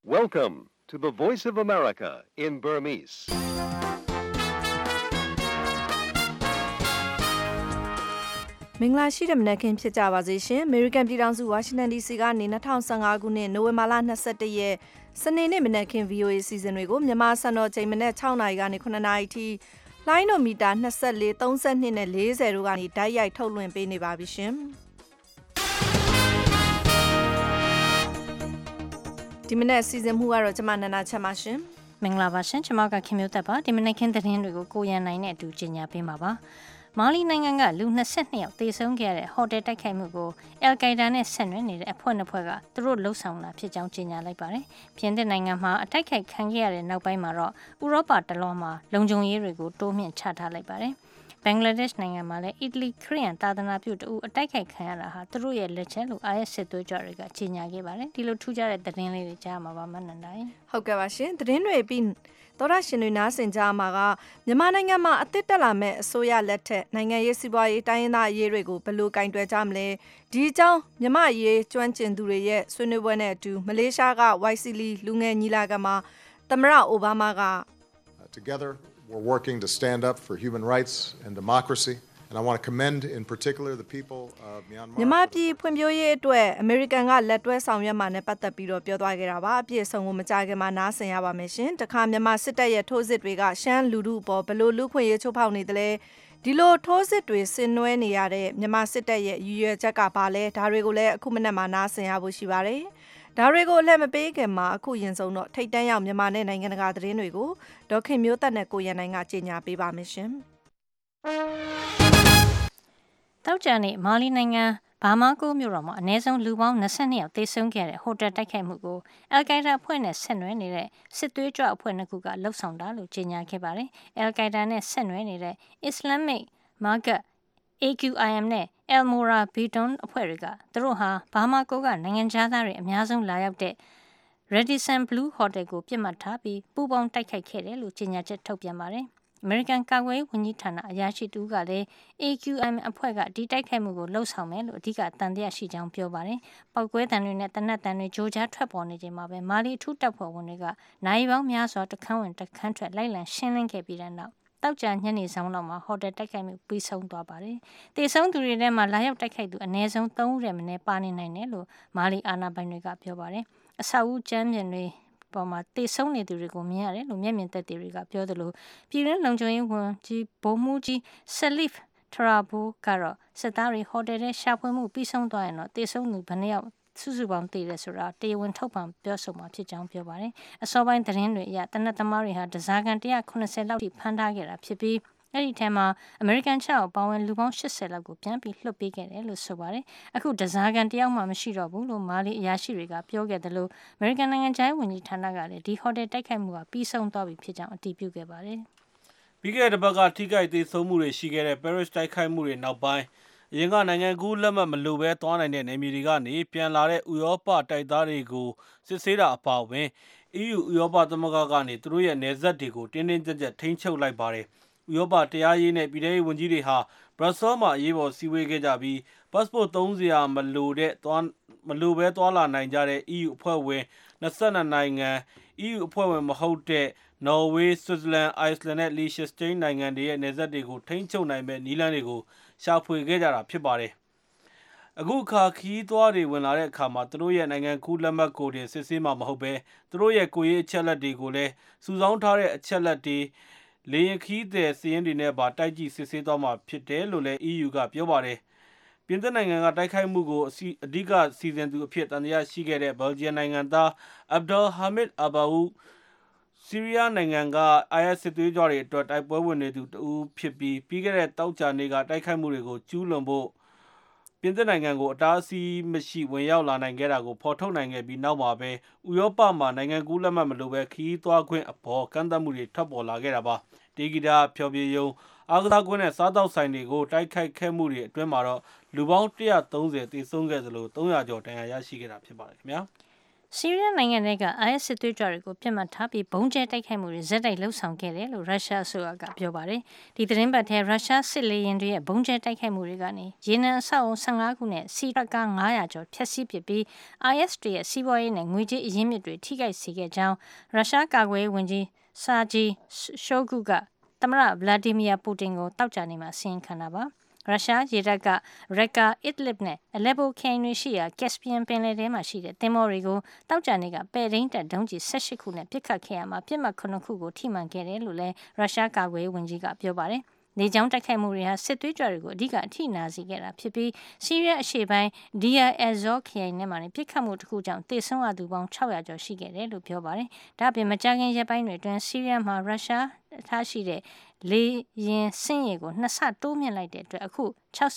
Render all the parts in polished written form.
Welcome to the Voice of America in Burmese. ။မင်္ဂလာရှိတဲ့မနက်ခင်းဖြစ်ကြပါစေရှင်။ American ပြည်ထောင်စု Washington DC ကနေ2015ခုနှစ်နိုဝင်ဘာလ21ရက်စနေနေ့မနက်ခင်း VOA စီစဉ်တွေကိုမြန်မာစံတော်ချိန်မနက်6နာရီကနေ9နာရီထိလိုင်းနိုမီတာ24 32နဲ့40တို့ကနေဓာတ်ရိုက်ထုတ်လွှင့်ပေးနေပါပြီရှင်။ဒီမနက်စီစဉ်မှုကတော့ကျွန်မနန္ဒာချက်ပါရှင်။မင်္ဂလာပါရှင်။ကျွန်မကခင်မျိုးသက်ပါ။ဒီမနက်ခင်းသတင်းတွေကိုကိုရန်နိုင်နဲ့အတူကြီးညာပေးမှာပါ။မာလီနိုင်ငံကလူ22ယောက်သေဆုံးခဲ့တဲ့ဟိုတယ်တိုက်ခိုက်မှုကိုအယ်ကိုင်ဒါနဲ့ဆက်နွယ်နေတဲ့အဖွဲ့နှစ်ဖွဲ့ကသူတို့လှုပ်ဆောင်လာဖြစ်ကြောင်းကြေညာလိုက်ပါတယ်။ပြင်သစ်နိုင်ငံမှာအတိုက်ခိုက်ခံခဲ့ရတဲ့နောက်ပိုင်းမှာတော့ဥရောပတလွှားမှာလုံခြုံရေးတွေကိုတိုးမြှင့်ချထားလိုက်ပါတယ်။ဘင်္ဂလားဒေ့ရှ်နိုင်ငံမှာလည်းအီတလီခရီးယန်သာသနာပြုတူအတိုက်ခိုက်ခံရတာဟာသူတို့ရဲ့လက်ချက်လို့ IS စစ်သွေးကြွတွေကကြေညာခဲ့ပါတယ်။ဒီလိုထူးခြားတဲ့သတင်းလေးတွေကြားမှာပါမနန္ဒာရေ။ဟုတ်ကဲ့ပါရှင်။သတင်းတွေပြီးသောရရှင်တွေနားဆင်ကြမှာကမြန်မာနိုင်ငံမှာအသစ်တက်လာမဲ့အစိုးရလက်ထက်နိုင်ငံရေးစီးပွားရေးတိုင်းရင်းသားအရေးတွေကိုဘယ်လိုကင်တွယ်ကြမလဲဒီအကြောင်းမြန်မာရေးကျွမ်းကျင်သူတွေရဲ့ဆွေးနွေးပွဲနဲ့အတူမလေးရှားက YCL လူငယ်ညီလာခံမှာသမ္မတအိုဘားမားက Together we're working to stand up for human rights and democracy.And I want to commend in particular the people of Myanmar. မြန်မာပြည်ဖွံ့ဖြိုးရေးအတွက်အမေရိကန်ကလက်တွဲဆောင်ရွက်မှာနဲ့ပတ်သက်ပြီးတော့ပြောသွားခဲ့တာပါအပြည့်အစုံကိုမကြခင်မှာနားဆင်ရပါမယ်ရှင်တခါမြန်မာစစ်တပ်ရဲ့ထိုးစစ်တွေကရှမ်းလူထုပေါ်ဘယ်လိုလူခွင့်ရေးချိုးဖောက်နေသလဲဒီလိုထိုးစစ်တွေဆင်နွှဲနေရတဲ့မြန်မာစစ်တပ်ရဲ့ရည်ရွယ်ချက်ကဘာလဲဒါတွေကိုလည်းအခုမနေ့မှနားဆင်ရဖို့ရှိပါတယ်ဒါတွေကိုအလှည့်မပေးခင်မှာအခုရင်ဆုံးတော့ထိတ်တန့်ရောက်မြန်မာနဲ့နိုင်ငံတကာသတင်းတွေကိုဒေါခင်မျိုးသက်နဲ့ကိုရန်နိုင်ကကြေညာပေးပါမယ်ရှင်တောက်ကြနေမာလီနိုင်ငံဘာမာကိုမြို့တော်မှာအနည်းဆုံးလူပေါင်း22ယောက်သေဆုံးခဲ့တဲ့ဟိုတယ်တိုက်ခိုက်မှုကိုအယ်ကိုင်ဒါအဖွဲ့နဲ့ဆက်နွယ်နေတဲ့စစ်သွေးကြွအဖွဲ့နှစ်ခုကလှုပ်ဆောင်တာလို့ကြေညာခဲ့ပါတယ်။အယ်ကိုင်ဒါနဲ့ဆက်နွယ်နေတဲ့ Islamic Maghreb AQIM နဲ့ El Morabito အဖွဲ့တွေကသူတို့ဟာဘာမာကိုကနိုင်ငံခြားသားတွေအများဆုံးလာရောက်တဲ့ Radisson Blu Hotel ကိုပြစ်မှတ်ထားပြီးပူးပေါင်းတိုက်ခိုက်ခဲ့တယ်လို့ကြေညာချက်ထုတ်ပြန်ပါတယ်။အမေရိကန်ကာကွယ်ရေးဝန်ကြီးဌာနအရာရှိတူကလည်း AQM အဖွဲ့ကဒီတိုက်ခိုက်မှုကိုလှုပ်ဆောင်မယ်လို့အဓိကတန်တရားရှိကြောင်းပြောပါတယ်။ပောက်ကွဲတံတွေနဲ့တနက်တံတွေကြိုကြားထွက်ပေါ်နေချိန်မှာပဲမာလီထူးတပ်ဖွဲ့ဝင်တွေကနိုင်ပေါင်းများစွာတခန်းဝင်တခန်းထွက်လိုက်လံရှင်းလင်းခဲ့ပြီးတဲ့နောက်တောက်ကြညနေဆောင်လောက်မှာဟိုတယ်တိုက်ခိုက်မှုပြီးဆုံးသွားပါတယ်။တေဆုံးသူတွေထဲမှာလာရောက်တိုက်ခိုက်သူအနည်းဆုံး3ဦးထဲမှာပါနေနိုင်တယ်လို့မာလီအာဏာပိုင်တွေကပြောပါတယ်။အဆောက်အဦကျမ်းပြင်တွေပေါ်မှာတေဆုံးနေသူတွေကိုမြင်ရတယ်လို့မျက်မြင်သက်သေတွေကပြောသလိုပြည်တွင်းလုံခြုံရေးဝန်ကြီးဗိုလ်မှူးကြီးဆလစ်ထရာဘိုကတော့စစ်သားတွေဟိုတယ်ထဲရှာဖွေမှုပြီးဆုံးသွားရင်တော့တေဆုံးသူဘယ်နှယောက်စုစုပေါင်းတည်တယ်ဆိုတာတရားဝင်ထုတ်ပြန်ပြောဆိုမှာဖြစ်ကြောင်းပြောပါတယ်အစောပိုင်းသတင်းတွေအရတနက်သမားတွေဟာဒဇာကန်190လောက်ထိဖမ်းထားခဲ့တာဖြစ်ပြီးအဲ့ဒီထဲမှာအမေရိကန်6ပေါင်းဝင်လူပေါင်း80လောက်ကိုပြန်ပြီးလွှတ်ပေးခဲ့တယ်လို့ဆိုပါတယ်အခုဒဇာကန်တယောက်မှမရှိတော့ဘူးလို့မာလီအရာရှိတွေကပြောခဲ့တယ်လို့အမေရိကန်နိုင်ငံခြားရေးဝန်ကြီးဌာနကလည်းဒီဟိုတယ်တိုက်ခိုက်မှုကပြီးဆုံးသွားပြီဖြစ်ကြောင်းအတည်ပြုခဲ့ပါတယ်ပြီးခဲ့တဲ့ဘက်ကထိခိုက်သေးဆုံးမှုတွေရှိခဲ့တဲ့ Paris တိုက်ခိုက်မှုတွေနောက်ပိုင်းအရင်ကနိုင်ငံကူးလက်မှတ်မလိုဘဲသွားနိုင်တဲ့နယ်မြေတွေကနေပြန်လာတဲ့ဥရောပတိုက်သားတွေကိုစစ်ဆေးတာအပါအဝင် EU ဥရောပသမဂ္ဂကနေသူတို့ရဲ့နယ်စပ်တွေကိုတင်းတင်းကြပ်ကြပ်ထိန်းချုပ်လိုက်ပါတယ်ဥရောပတရားရေးနဲ့ပြည်ထောင်ရေးဝန်ကြီးတွေဟာဘရပ်ဆဲလ်မှာအရေးပေါ်စည်းဝေးခဲ့ကြပြီး passport သုံးစရာမလိုဘဲသွားလာနိုင်ကြတဲ့ EU အဖွဲ့ဝင်22နိုင်ငံ EU အဖွဲ့ဝင်မဟုတ်တဲ့နော်ဝေး၊ဆွစ်ဇာလန်၊အိုက်စလန်နဲ့လီရှ်စတိန်းနိုင်ငံတွေရဲ့နယ်စပ်တွေကိုထိန်းချုပ်နိုင်မဲ့နည်းလမ်းတွေကိုရှာဖွေခဲ့ကြတာဖြစ်ပါတယ်။အခုအခါခီးသွားတွေဝင်လာတဲ့အခါမှာသူတို့ရဲ့နိုင်ငံကူးလက်မှတ်ကိုတင်စစ်ဆေးမှာမဟုတ်ဘဲသူတို့ရဲ့ကိုယ်ရေးအချက်အလက်တွေကိုလည်းစုဆောင်းထားတဲ့အချက်အလက်တွေလေယာဉ်ခီးသည်စီးရင်တွေနဲ့ပါတိုက်ကြည့်စစ်ဆေးသွားမှာဖြစ်တယ်လို့လည်း EU ကပြောပါတယ်။ပြင်သစ်နိုင်ငံကတိုက်ခိုက်မှုကိုအဓိကစီစဉ်သူအဖြစ်တန်တရားရှိခဲ့တဲ့ဘယ်လ်ဂျီယံနိုင်ငံသားအဗ်ဒယ်ဟာမစ်အဘာဦးဆီးရီးယားနိုင်ငံက IS စစ်သွေးကြွတွေအတွက်တိုက်ပွဲဝင်နေသူတဦးဖြစ်ပြီးခဲ့တဲ့တောက်ကြနေ့ကတိုက်ခိုက်မှုတွေကိုကျူးလွန်ဖို့ပြင်သစ်နိုင်ငံကိုအတားအဆီးမရှိဝင်ရောက်လာနိုင်ခဲ့တာကိုဖော်ထုတ်နိုင်ခဲ့ပြီးနောက်မှာပဲဥရောပမှာနိုင်ငံကူးလက်မှတ်မလိုပဲခီးသွားခွင့်အပေါ်ကန့်သတ်မှုတွေထွက်ပေါ်လာခဲ့တာပါတေဂီတာဖျော်ဖြေယုံအားကစားကွင်းနဲ့စားတောက်ဆိုင်တွေကိုတိုက်ခိုက်ခဲ့မှုတွေအတွင်းမှာတော့လူပေါင်း130သေဆုံးခဲ့သလို300ကျော်ဒဏ်ရာရရှိခဲ့တာဖြစ်ပါတယ်ခင်ဗျာဆီးရီးယားနိုင်ငံက IS စစ်သွေးကြွတွေကိုပြစ်မှတ်ထားပြီးဘုံကျဲတိုက်ခိုက်မှုတွေဇက်တိုက်လှုပ်ဆောင်ခဲ့တယ်လို့ရုရှားအစိုးရကပြောပါတယ်။ဒီသတင်းပတ်ထဲရုရှားစစ်လေယာဉ်တွေရဲ့ဘုံကျဲတိုက်ခိုက်မှုတွေကနေရေနံအဆောက်အုံ15ခုနဲ့စီးကား900ကျော်ဖျက်ဆီးပစ်ပြီး IS တွေရဲ့စီးပွားရေးနဲ့ငွေကြေးအရင်းမြစ်တွေထိခိုက်စေခဲ့ကြောင်းရုရှားကာကွယ်ရေးဝန်ကြီးစာဂျီရှိုဂုကသမ္မတဗလာဒီမီယာပူတင်ကိုတောက်ကြနေမှာစီရင်ခံတာပါရုရှားရေတပ်ကရက်ကာအစ်လစ်နဲ့အလက်ဘိုခရိုင်တွေရှိရာကက်စပီယန်ပင်လယ်ထဲမှာရှိတဲ့သင်္ဘောတွေကိုတောက်ကြနေကပဲ့ဒိန်းတပ်ဒုံးကျည်18ခုနဲ့ပစ်ခတ်ခဲ့ရမှာပြစ်မှတ်9ခုကိုထိမှန်ခဲ့တယ်လို့လည်းရုရှားကာကွယ်ရေးဝန်ကြီးကပြောပါတယ်။နေကြောင်းတိုက်ခိုက်မှုတွေဟာစစ်သွေးကြွတွေကိုအဓိကအထိနာစေခဲ့တာဖြစ်ပြီးဆီးရီးယားအရှေ့ပိုင်းဒီယာအယ်ဇောခရိုင်ထဲမှာပစ်ခတ်မှုတစ်ခုကြောင့်သေဆုံးရသူပေါင်း600ကျော်ရှိခဲ့တယ်လို့ပြောပါတယ်။ဒါ့အပြင်မကြာခင်ရက်ပိုင်းတွေအတွင်းဆီးရီးယားမှာရုရှားထားရှိတဲ့လေရင်စင်းရီကို2ဆတိုးမြင့်လိုက်တဲ့အတွက်အခု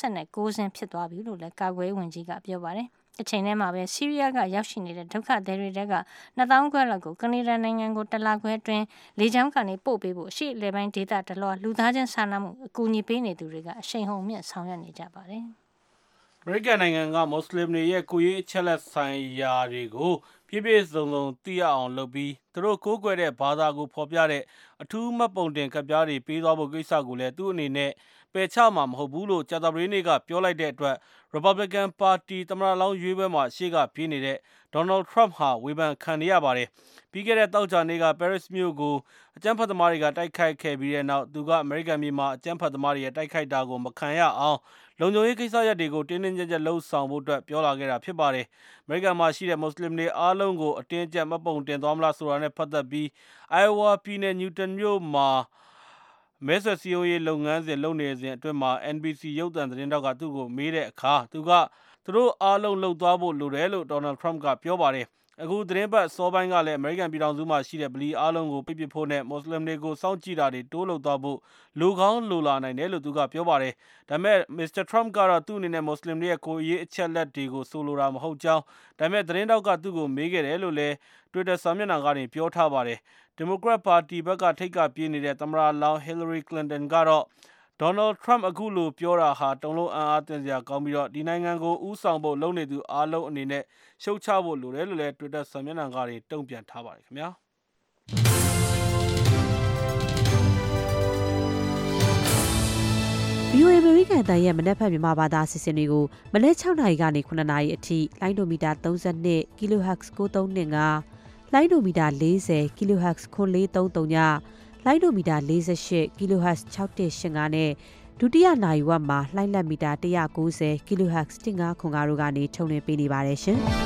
69စင်းဖြစ်သွားပြီလို့လည်းကာကွယ်ရေးဝန်ကြီးကပြောပါတယ်။အချိန်ထဲမှာပဲဆီးရီးယားကရောက်ရှိနေတဲ့ဒုက္ခသည်တွေတဲက2000ခွဲလောက်ကိုကနေဒါနိုင်ငံကိုတလခွဲအတွင်းလေကြောင်းကနေပို့ပေးဖို့အရှိလေပိုင်းဒေသတလွှာလူသားချင်းစာနာမှုအကူအညီပေးနေသူတွေကအရှိန်ဟုန်မြင့်ဆောင်ရွက်နေကြပါတယ်။အမေရိကန်နိုင်ငံကမွတ်စလင်တွေရဲ့ကိုယ်ရေးအချက်လက်ဆိုင်ရာတွေကိုပြည့်ပြည့်စုံစုံသိရအောင်လုပ်ပြီးသူတို့ကိုးကွယ်တဲ့ဘာသာကိုဖော်ပြတဲ့အထူးမှတ်ပုံတင်ကပ်ပြားတွေပေးသွားဖို့ကိစ္စကိုလည်းသူ့အနေနဲ့ပယ်ချမှာမဟုတ်ဘူးလို့ကြာသပတေးနေ့ကပြောလိုက်တဲ့အတွက် Republican ပါတီသမ္မတလောင်းရွေးပွဲမှာရှေ့ကပြေးနေတဲ့ Donald Trump ဟာဝေဖန်ခံနေရပါတယ်။ပြီးခဲ့တဲ့သောကြာနေ့က Paris မြို့ကိုအကြမ်းဖက်သမားတွေကတိုက်ခိုက်ခဲ့ပြီးတဲ့နောက်သူကအမေရိကန်ပြည်မှာအကြမ်းဖက်သမားတွေရဲ့တိုက်ခိုက်တာကိုမခံရအောင်လုံခြုံရေးကိစ္စရပ်တွေကိုတင်းတင်းကျပ်ကျပ်လှုံ့ဆော်ဖို့အတွက်ပြောလာခဲ့တာဖြစ်ပါတယ်။အမေရိကန်မှာရှိတဲ့မွတ်စလင်တွေအားလုံးကိုအတင်းအကျပ်မှတ်ပုံတင်သွားမလားဆိုတာနဲ့ပတ်သက်ပြီး Iowa ပြည်နယ် Newton မြို့မှာမဲဆွယ်စည်းရုံးရေးလုပ်ငန်းစဉ်လုပ်နေစဉ်အတွင်းမှာ NBC ရုပ်သံသတင်းတောက်ကသူ့ကိုမေးတဲ့အခါသူတို့အားလုံးလှုပ်သွားဖို့လိုတယ်လို့ Donald Trump ကပြောပါတယ်။အခုသတင်းပတ်စောပိုင်းကလည်းအမေရိကန်ပြည်ထောင်စုမှာရှိတဲ့ဗလီအားလုံးကိုပိတ်ပစ်ဖို့နဲ့မွတ်စလင်တွေကိုစောင့်ကြည့်တာတွေတိုးလုပ်သွားဖို့လူကောင်းလိုလာနိုင်တယ်လို့သူကပြောပါတယ်။ဒါပေမဲ့ Mr. Trump ကတော့သူ့အနေနဲ့မွတ်စလင်တွေရဲ့ကိုယ်ရေးအချက်လက်တွေကိုဆိုလိုတာမဟုတ်ကြောင်းဒါပေမဲ့သတင်းတောက်ကသူ့ကိုမေးခဲ့တယ်လို့လည်း Twitter စာမျက်နှာကနေပြောထားပါတယ်။ Democrat ပါတီဘက်ကထိပ်ကပြေးနေတဲ့သမ္မတလောင်း Hillary Clinton ကတော့ Donald Trump အခုလိုပြောတာဟာတုန်လှုပ်အံ့အားသင့်စရာကောင်းပြီးဒီနိုင်ငံကိုဦးဆောင်ဖို့လုပ်နေသူအားလုံးအနေနဲ့ရှုတ်ချဖို့လိုတယ်လို့လည်း Twitter စာမျက်နှာကနေတုံ့ပြန်ထားပါတယ်ခင်ဗျာ။ VOA အမေရိကန်အသံရဲ့မနက်ဖြန်မြန်မာဘာသာအစီအစဉ်တွေကိုမနက်6နာရီကနေ9နာရီအထိလိုင်းဒိုမီတာ32 kHz 9325လိုင်းဒိုမီတာ40 kHz 9433ညလိုင်းဒိုမီတာ48 kHz 6185နဲ့ဒုတိယနာရီဝက်မှာလိုင်းလက်မီတာ190 kHz 1505တို့ကနေထုတ်လွှင့်ပေးနေပါတယ်ရှင်။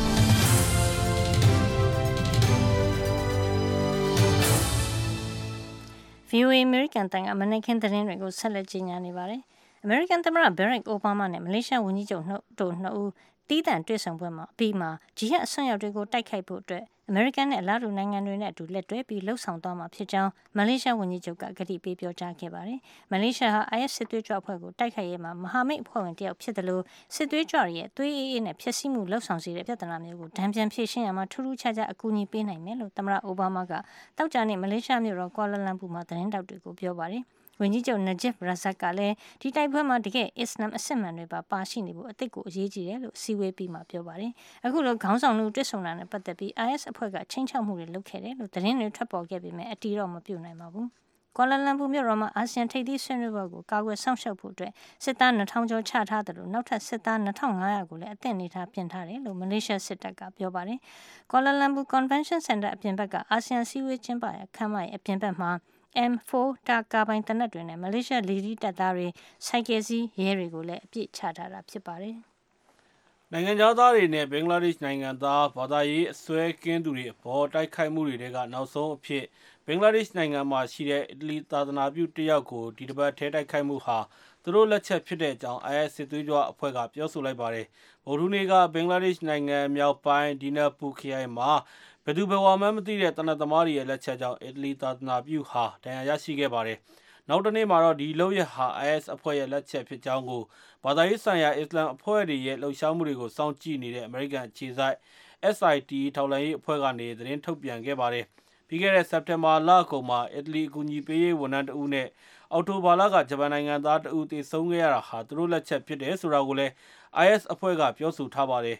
VOA အမေရိကန်တန်ကမနက်ခင်းသတင်းတွေကိုဆက်လက်ကြီးညာနေပါတယ်။ အမေရိကန်သမ္မတဘရက်အိုဘားမားနဲ့မလေးရှားဝန်ကြီးချုပ်တို့နှစ်ဦးတီးတန့်တွေ့ဆုံပွဲမှာအပြီးမှာဂျီဟတ်အစွန်းရောက်တွေကိုတိုက်ခိုက်ဖို့အတွက်အမေရိကန်နဲ့အလားတူနိုင်ငံတွေနဲ့အတူလက်တွဲပြီးလှုပ်ဆောင်သွားမှာဖြစ်ကြောင်းမလေးရှားဝန်ကြီးချုပ်ကကတိပေးပြောကြားခဲ့ပါတယ်။မလေးရှားဟာ IS စစ်သွေးကြွအဖွဲ့ကိုတိုက်ခိုက်ရေးမှာမဟာမိတ်အဖွဲ့ဝင်တယောက်ဖြစ်တယ်လို့စစ်သွေးကြွတွေရဲ့သွေးအေးအေးနဲ့ဖျက်ဆီးမှုလှုပ်ဆောင်စေတဲ့ပြဿနာမျိုးကိုတံပြန်ဖြေရှင်းရမှာထူးထူးခြားခြားအကူအညီပေးနိုင်မယ်လို့သမ္မတအိုဘားမားကတောက်ကြနေ့မလေးရှားမြို့တော်ကွာလာလမ်ပူမှာသတင်းတောက်တွေကိုပြောပါတယ်။ဝန်ကြီးချုပ် Najib Razak ကလည်းဒီတိုက်ပွဲမှာတကယ်အစ္စလာမ်အစစ်မှန်တွေပါရှိနေဖို့အသစ်ကိုအရေးကြီးတယ်လို့စီဝေးပြီးမှပြောပါတယ်။အခုလိုခေါင်းဆောင်တို့တွေ့ဆုံတာနဲ့ပတ်သက်ပြီး IS အဖွဲ့ကချင်းချောက်မှုတွေလုပ်ခဲ့တယ်လို့သတင်းတွေထွက်ပေါ်ခဲ့ပေမဲ့အတီတော့မပြုတ်နိုင်ပါဘူး။ကွာလာလမ်ပူမြို့တော်မှာအာဆီယံထိပ်သီးဆွေးနွေးပွဲကိုကာကွယ်ဆောင်ရှောက်ဖို့အတွက်စစ်သား2000ကျော်ချထားတယ်လို့နောက်ထပ်စစ်သား2500ကိုလည်းအသင့်အနေထားပြင်ထားတယ်လို့မလေးရှားစစ်တပ်ကပြောပါတယ်။ကွာလာလမ်ပူ Convention Center အပြင်ဘက်ကအာဆီယံစည်းဝေးကျင်းပရာခန်းမရဲ့အပြင်ဘက်မှာM4 တာကာပိုင်တနက်တွေနဲ့မလေးရှားလီဒီတပ်သားတွေစိုက်ကယ်စီးရဲတွေကိုလည်းအပြည့်ချထားတာဖြစ်ပါတယ်။နိုင်ငံသားတွေနဲ့ဘင်္ဂလားဒေ့ရှ်နိုင်ငံသားဘာသာရေးအစွဲကင်းသူတွေအပေါ်တိုက်ခိုက်မှုတွေကနောက်ဆုံးအဖြစ်ဘင်္ဂလားဒေ့ရှ်နိုင်ငံမှာရှိတဲ့အီတလီသာသနာပြုတယောက်ကိုဒီတစ်ပတ်ထဲတိုက်ခိုက်မှုဟာသူတို့လက်ချက်ဖြစ်တဲ့အကြောင်း IS စစ်သွေးကြွအဖွဲ့ကပြောဆိုလိုက်ပါတယ်။ဗုဒ္ဓဟူးနေ့ကဘင်္ဂလားဒေ့ရှ်နိုင်ငံမြောက်ပိုင်းဒီနာပူခရိုင်မှာဘယ်သူဘယ်ဝါမှန်းမသိတဲ့တနက်သမားတွေရဲ့လက်ချက်ကြောင့်အီတလီသာသနာပြုဟာဒဏ်ရာရရှိခဲ့ပါတယ်။နောက်တနေ့မှာတော့ဒီလုပ်ရဟာ IS အဖွဲ့ရဲ့လက်ချက်ဖြစ်ကြောင်းကိုဘာသာရေးဆိုင်ရာအစ္စလာမ်အဖွဲ့တွေရဲ့လှုပ်ရှားမှုတွေကိုစောင့်ကြည့်နေတဲ့အမေရိကန်အခြေစိုက် SIT ထောက်လှမ်းရေးအဖွဲ့ကနေသတင်းထုတ်ပြန်ခဲ့ပါတယ်။ပြီးခဲ့တဲ့စက်တင်ဘာလအကုန်မှာအီတလီအကူအညီပေးရေးဝန်ထမ်းတဦးနဲ့အော်တိုဘာလကဂျပန်နိုင်ငံသားတဦးသေဆုံးခဲ့ရတာဟာသူတို့လက်ချက်ဖြစ်တယ်ဆိုတာကိုလည်း IS အဖွဲ့ကပြောဆိုထားပါတယ်။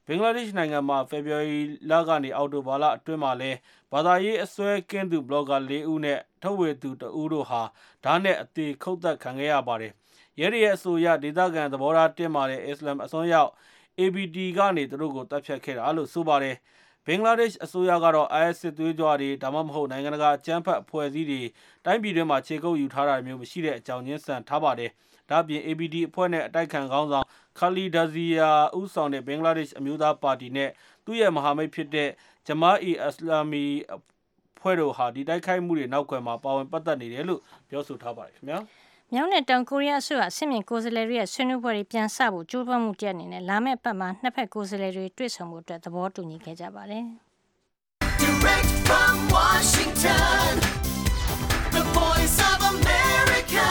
ဘင်္ဂလားဒေ့ရှ်နိုင်ငံမှာဖေဖော်ဝါရီလကနေအောက်တိုဘာလအတွင်းမှာလဲဘာသာရေးအစွဲကင်းသူဘလော့ဂါ4 ဦးနဲ့ထုတ်ဝေသူ2 ဦးတို့ဟာဓာတ်နဲ့အသေးခုတ်သက်ခံခဲ့ရပါတယ်။ရဲရဲ့အဆိုအရဒေသခံသဘောထားတင်းမာတဲ့အစ္စလာမ်အစွန်းရောက် ABD ကနေသူတို့ကိုတပ်ဖြတ်ခဲ့တာလို့ဆိုပါတယ်။ဘင်္ဂလားဒေ့ရှ်အစိုးရကတော့ IS စစ်သွေးကြွတွေဒါမှမဟုတ်နိုင်ငံတကာအကြမ်းဖက်အဖွဲ့အစည်းတွေတိုင်းပြည်တွင်းမှာခြေကုပ်ယူထားတာမျိုးမရှိတဲ့အကြောင်းညွှန်ဆန်ထားပါတယ်။ဒါ့အပြင် ABD အဖွဲ့နဲ့အတိုက်ခံခေါင်းဆောင်ခါလီဒါဇီယာဦးဆောင်တဲ့ဘင်္ဂလားဒေ့ရှ်အမျိုးသားပါတီနဲ့သူ့ရဲ့မဟာမိတ်ဖြစ်တဲ့ဂျမာအီအစ္စလာမီဖွဲ့တို့ဟာဒီတိုက်ခိုက်မှုတွေနောက်ကွယ်မှာပါဝင်ပတ်သက်နေတယ်လို့ပြောဆိုထားပါတယ်ခင်ဗျာ။မြောက်နဲ့တောင်ကိုရီးယားအစိုးရစစ်မြေကိုယ်စားလှယ်တွေရဲ့ဆွေးနွေးပွဲတွေပြန်ဆဖို့ကြိုးပမ်းမှုတရက်အနေနဲ့လာမယ့်ပတ်မှာနှစ်ဖက်ကိုယ်စားလှယ်တွေတွေ့ဆုံဖို့အတွက်သဘောတူညီခဲ့ကြပါတယ်။ Direct from Washington, the voice of America,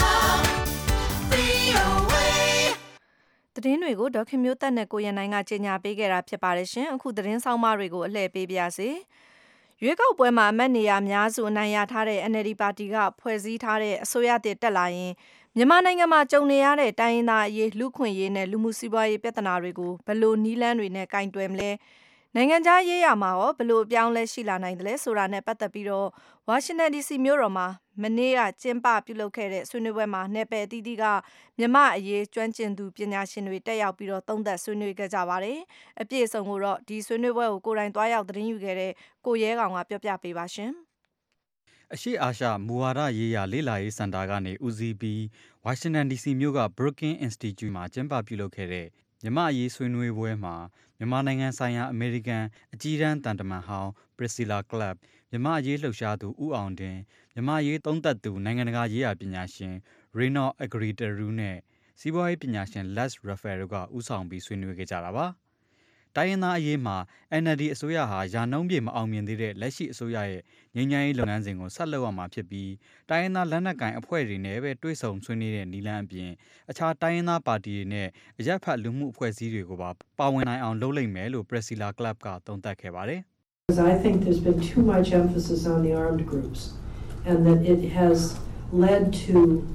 VOA. သတင်းတွေကိုဒေါခင်မျိုးသက်နဲ့ကိုရန်နိုင်ကကြေညာပေးခဲ့တာဖြစ်ပါတယ်ရှင်အခုသတင်းဆောင်မတွေကိုအလှည့်ပေးပါရစေရွေးကောက်ပွဲမှာအမတ်နေရာအများစုအနိုင်ရထားတဲ့ NLD ပါတီကဖွဲ့စည်းထားတဲ့အစိုးရတည်တက်လာရင်မြန်မာနိုင်ငံမှာကြုံနေရတဲ့တိုင်းရင်းသားအရေးလူခွင့်ရေးနဲ့လူမှုစီးပွားရေးပြဿနာတွေကိုဘယ်လိုနည်းလမ်းတွေနဲ့ကင်တွယ်မလဲနိုင်ငံခြားရေးရာမှာရောဘယ်လိုအပြောင်းလဲရှိလာနိုင်တယ်လဲဆိုတာနဲ့ပတ်သက်ပြီးတော့ဝါရှင်တန် DC မြို့တော်မှာမနေ့ကကျင်းပပြုလုပ်ခဲ့တဲ့ဆွေးနွေးပွဲမှာနယ်ပယ်အသီးသီးကမြန်မာအရေးကျွမ်းကျင်သူပညာရှင်တွေတက်ရောက်ပြီးတော့သုံးသပ်ဆွေးနွေးခဲ့ကြပါတယ်။အပြည့်အစုံကိုတော့ဒီဆွေးနွေးပွဲကိုကိုယ်တိုင်သွားရောက်သတင်းယူခဲ့တဲ့ကိုရဲကောင်ကပြောပြပေးပါရှင်။အရှိအာရှမူဝါဒရေးရာလေ့လာရေးစင်တာကနေဦးစီးပြီးဝါရှင်တန် DC မြို့က Brookings Institute မှာကျင်းပပြုလုပ်ခဲ့တဲ့မြန်မာအရေးဆွေးနွေးပွဲမှာမြန်မာနိုင်ငံဆိုင်ရာအမေရိကန်အကြီးတန်းတန်တမန်ဟောင်း Priscilla Clapp မြန်မာအရေးလှုပ်ရှားသူဦးအောင်တင်မြန်မာအရေးသုံးသပ်သူနိုင်ငံတကာရေးရာပညာရှင် Reno Agriteru နဲ့စီးပွားရေးပညာရှင် Les Rafael တို့ကဦးဆောင်ပြီးဆွေးနွေးခဲ့ကြတာပါ။တိုင်းရင်းသားအရေးမှာ NLD အစိုးရဟာရာနှုန်းပြည့်မအောင်မြင်သေးတဲ့လက်ရှိအစိုးရရဲ့ငြိမ်းချမ်းရေးလုပ်ငန်းစဉ်ကိုဆက်လုပ်ရမှာဖြစ်ပြီးတိုင်းရင်းသားလက်နက်ကိုင်အဖွဲ့တွေနဲ့ပဲတွဲဆုံဆွေးနွေးတဲ့နည်းလမ်းအပြင်အခြားတိုင်းရင်းသားပါတီတွေနဲ့အရက်ဖတ်လူမှုအဖွဲ့အစည်းတွေကိုပါဝင်နိုင်အောင်လုပ်လိမ့်မယ်လို့ Priscilla Clapp ကသုံးသပ်ခဲ့ပါတယ်။ I think there's been too much emphasis on the armed groups and that it has led to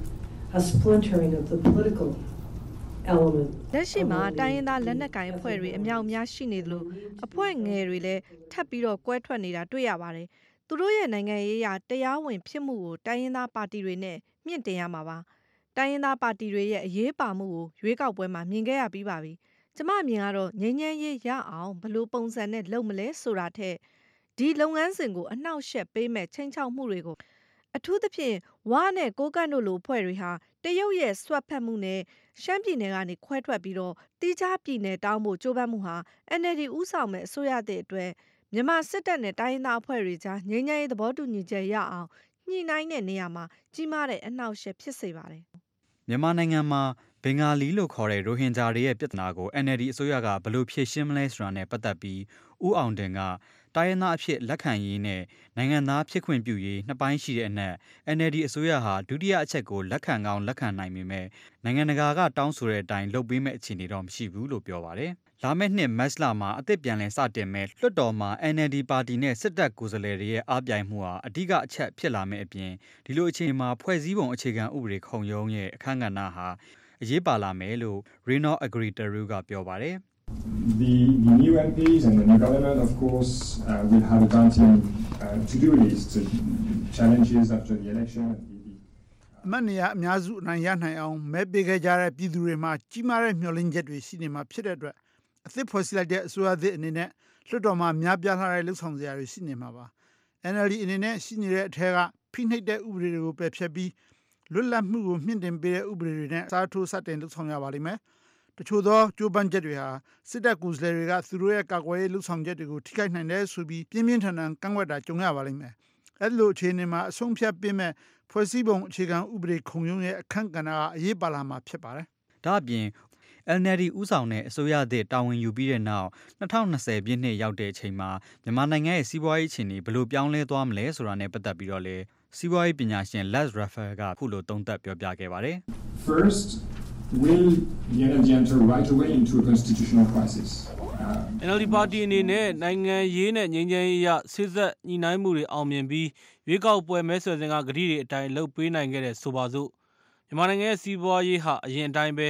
a splintering of the political element. လက်ရှိမှာတိုင်းရင်းသားလက်နက်ကိုင်အဖွဲ့တွေအများအများရှိနေသလိုအဖွဲ့ငယ်တွေလည်းထပ်ပြီးတော့ကွဲထွက်နေတာတွေ့ရပါတယ်။သူတို့ရဲ့နိုင်ငံရေးအရတရားဝင်ဖြစ်မှုကိုတိုင်းရင်းသားပါတီတွေနဲ့မြင့်တင်ရမှာပါ။တိုင်းရင်းသားပါတီတွေရဲ့အရေးပါမှုကိုရွေးကောက်ပွဲမှာမြင်ခဲ့ရပြီးပါပြီ။ကျမအမြင်ကတော့ငြိမ်းချမ်းရေးရအောင်ဘယ်လိုပုံစံနဲ့လုပ်မလဲဆိုတာထက်ဒီလုပ်ငန်းစဉ်ကိုအနှောက်အယှက်ပေးမဲ့ချိန်ချောက်မှုတွေကိုအထူးသဖြင့်ဝါနဲ့ကိုကန့်တို့လိုဖွဲ့တွေဟာတရုတ်ရဲ့ဆွတ်ဖက်မှုနဲ့ရှမ်းပြည်နယ်ကနေခွဲထွက်ပြီးတော့တီးခြားပြည်နယ်တောင်းဖို့ကြိုးပမ်းမှုဟာ NLD ဦးဆောင်မဲ့အစိုးရတဲ့အတွက်မြန်မာစစ်တပ်နဲ့တိုင်းရင်းသားအဖွဲ့တွေကြားငြိမ်းချမ်းရေးသဘောတူညီချက်ရအောင်ညှိနှိုင်းတဲ့နေရာမှာကြီးမားတဲ့အနှောက်အယှက်ဖြစ်စေပါတယ်။မြန်မာနိုင်ငံမှာဘင်္ဂါလီလို့ခေါ်တဲ့ရိုဟင်ဂျာတွေရဲ့ပြဿနာကို NLD အစိုးရကဘယ်လိုဖြေရှင်းမလဲဆိုတာနဲ့ပတ်သက်ပြီးဦးအောင်တင်ကတိုင်းရင်းသားအဖြစ်လက်ခံရေးနဲ့နိုင်ငံသားဖြစ်ခွင့်ပြုရေးနှစ်ပိုင်းရှိတဲ့အနက် NLD အစိုးရဟာဒုတိယအချက်ကိုလက်ခံကောင်းလက်ခံနိုင်ပေမဲ့နိုင်ငံတကာကတောင်းဆိုတဲ့အတိုင်းလုပ်ပေးမဲ့အခြေအနေတော့မရှိဘူးလို့ပြောပါတယ်။လာမယ့်နှစ်မတ်လမှာအသစ်ပြန်လည်စတင်မဲ့လွှတ်တော်မှာ NLD ပါတီနဲ့စစ်တပ်ကိုယ်စားလှယ်တွေရဲ့အားပြိုင်မှုဟာအဓိကအချက်ဖြစ်လာမယ့်အပြင်ဒီလိုအခြေအနေမှာဖွဲ့စည်းပုံအခြေခံဥပဒေခုံရုံးရဲ့အခမ်းကဏ္ဍဟာအရေးပါလာမယ်လို့ Reno Agriteru ကပြောပါတယ်။ The new MPs and the new government, of course, will have a daunting to-do list, challenges after the election. အမတ်နေရာအများစုအနိုင်ရနိုင်အောင်မဲပေးခဲ့ကြတဲ့ပြည်သူတွေမှာကြီးမားတဲ့မျှော်လင့်ချက်တွေရှိနေမှာဖြစ်တဲ့အတွက်အသစ်ဖွဲ့စည်းလိုက်တဲ့အစိုးရသစ်အနေနဲ့လွှတ်တော်မှာများပြားလာတဲ့လှုပ်ဆောင်စရာတွေရှိနေမှာပါ။ NLD အနေနဲ့ရှိနေတဲ့အထက်ကဖိနှိပ်တဲ့ဥပဒေတွေကိုပယ်ဖျက်ပြီးလွတ်လပ်မှုကိုမြင့်တင်ပေးတဲ့ဥပဒေတွေနဲ့စားထိုးစတင်လှုပ်ဆောင်ရပါလိမ့်မယ်။တချို့သောကြိုးပမ်းချက်တွေဟာစစ်တပ်ကိုယ်စားလှယ်တွေကသူတို့ရဲ့ကာကွယ်ရေးလှုပ်ဆောင်ချက်တွေကိုထိခိုက်နိုင်တယ်ဆိုပြီးပြင်းပြင်းထန်ထန်ကန့်ကွက်တာကြုံရပါလိမ့်မယ်။အဲ့လိုအခြေအနေမှာအဆုံးဖြတ်ပေးမဲ့ဖွဲ့စည်းပုံအခြေခံဥပဒေခုံရုံးရဲ့အခမ်းကဏ္ဍကအရေးပါလာမှာဖြစ်ပါတယ်။ဒါ့အပြင် NLD ဦးဆောင်တဲ့အစိုးရသစ်တာဝန်ယူပြီးတဲ့နောက်2020ပြည့်နှစ်ရောက်တဲ့အချိန်မှာမြန်မာနိုင်ငံရဲ့စီးပွားရေးအခြေအနေဘယ်လိုပြောင်းလဲသွားမလဲဆိုတာနဲ့ပတ်သက်ပြီးတော့လေစီးပွားရေးပညာရှင် Les Rafael ကခုလိုသုံးသပ်ပြောပြခဲ့ပါတယ်။ First, will the NLD enter right away into a constitutional crisis? NLD ပါတီအနေနဲ့နိုင်ငံရေးနဲ့ငြိမ်းချမ်းရေးအရစစ်ဆက်ညှိနှိုင်းမှုတွေအောင်မြင်ပြီးရွေးကောက်ပွဲမဲဆွယ်စဉ်ကဂတိတွေအတိုင်းလှုပ်ပေးနိုင်ခဲ့တဲ့ဆိုပါစို့မြန်မာနိုင်ငံရဲ့စီးပွားရေးဟာအရင်အတိုင်းပဲ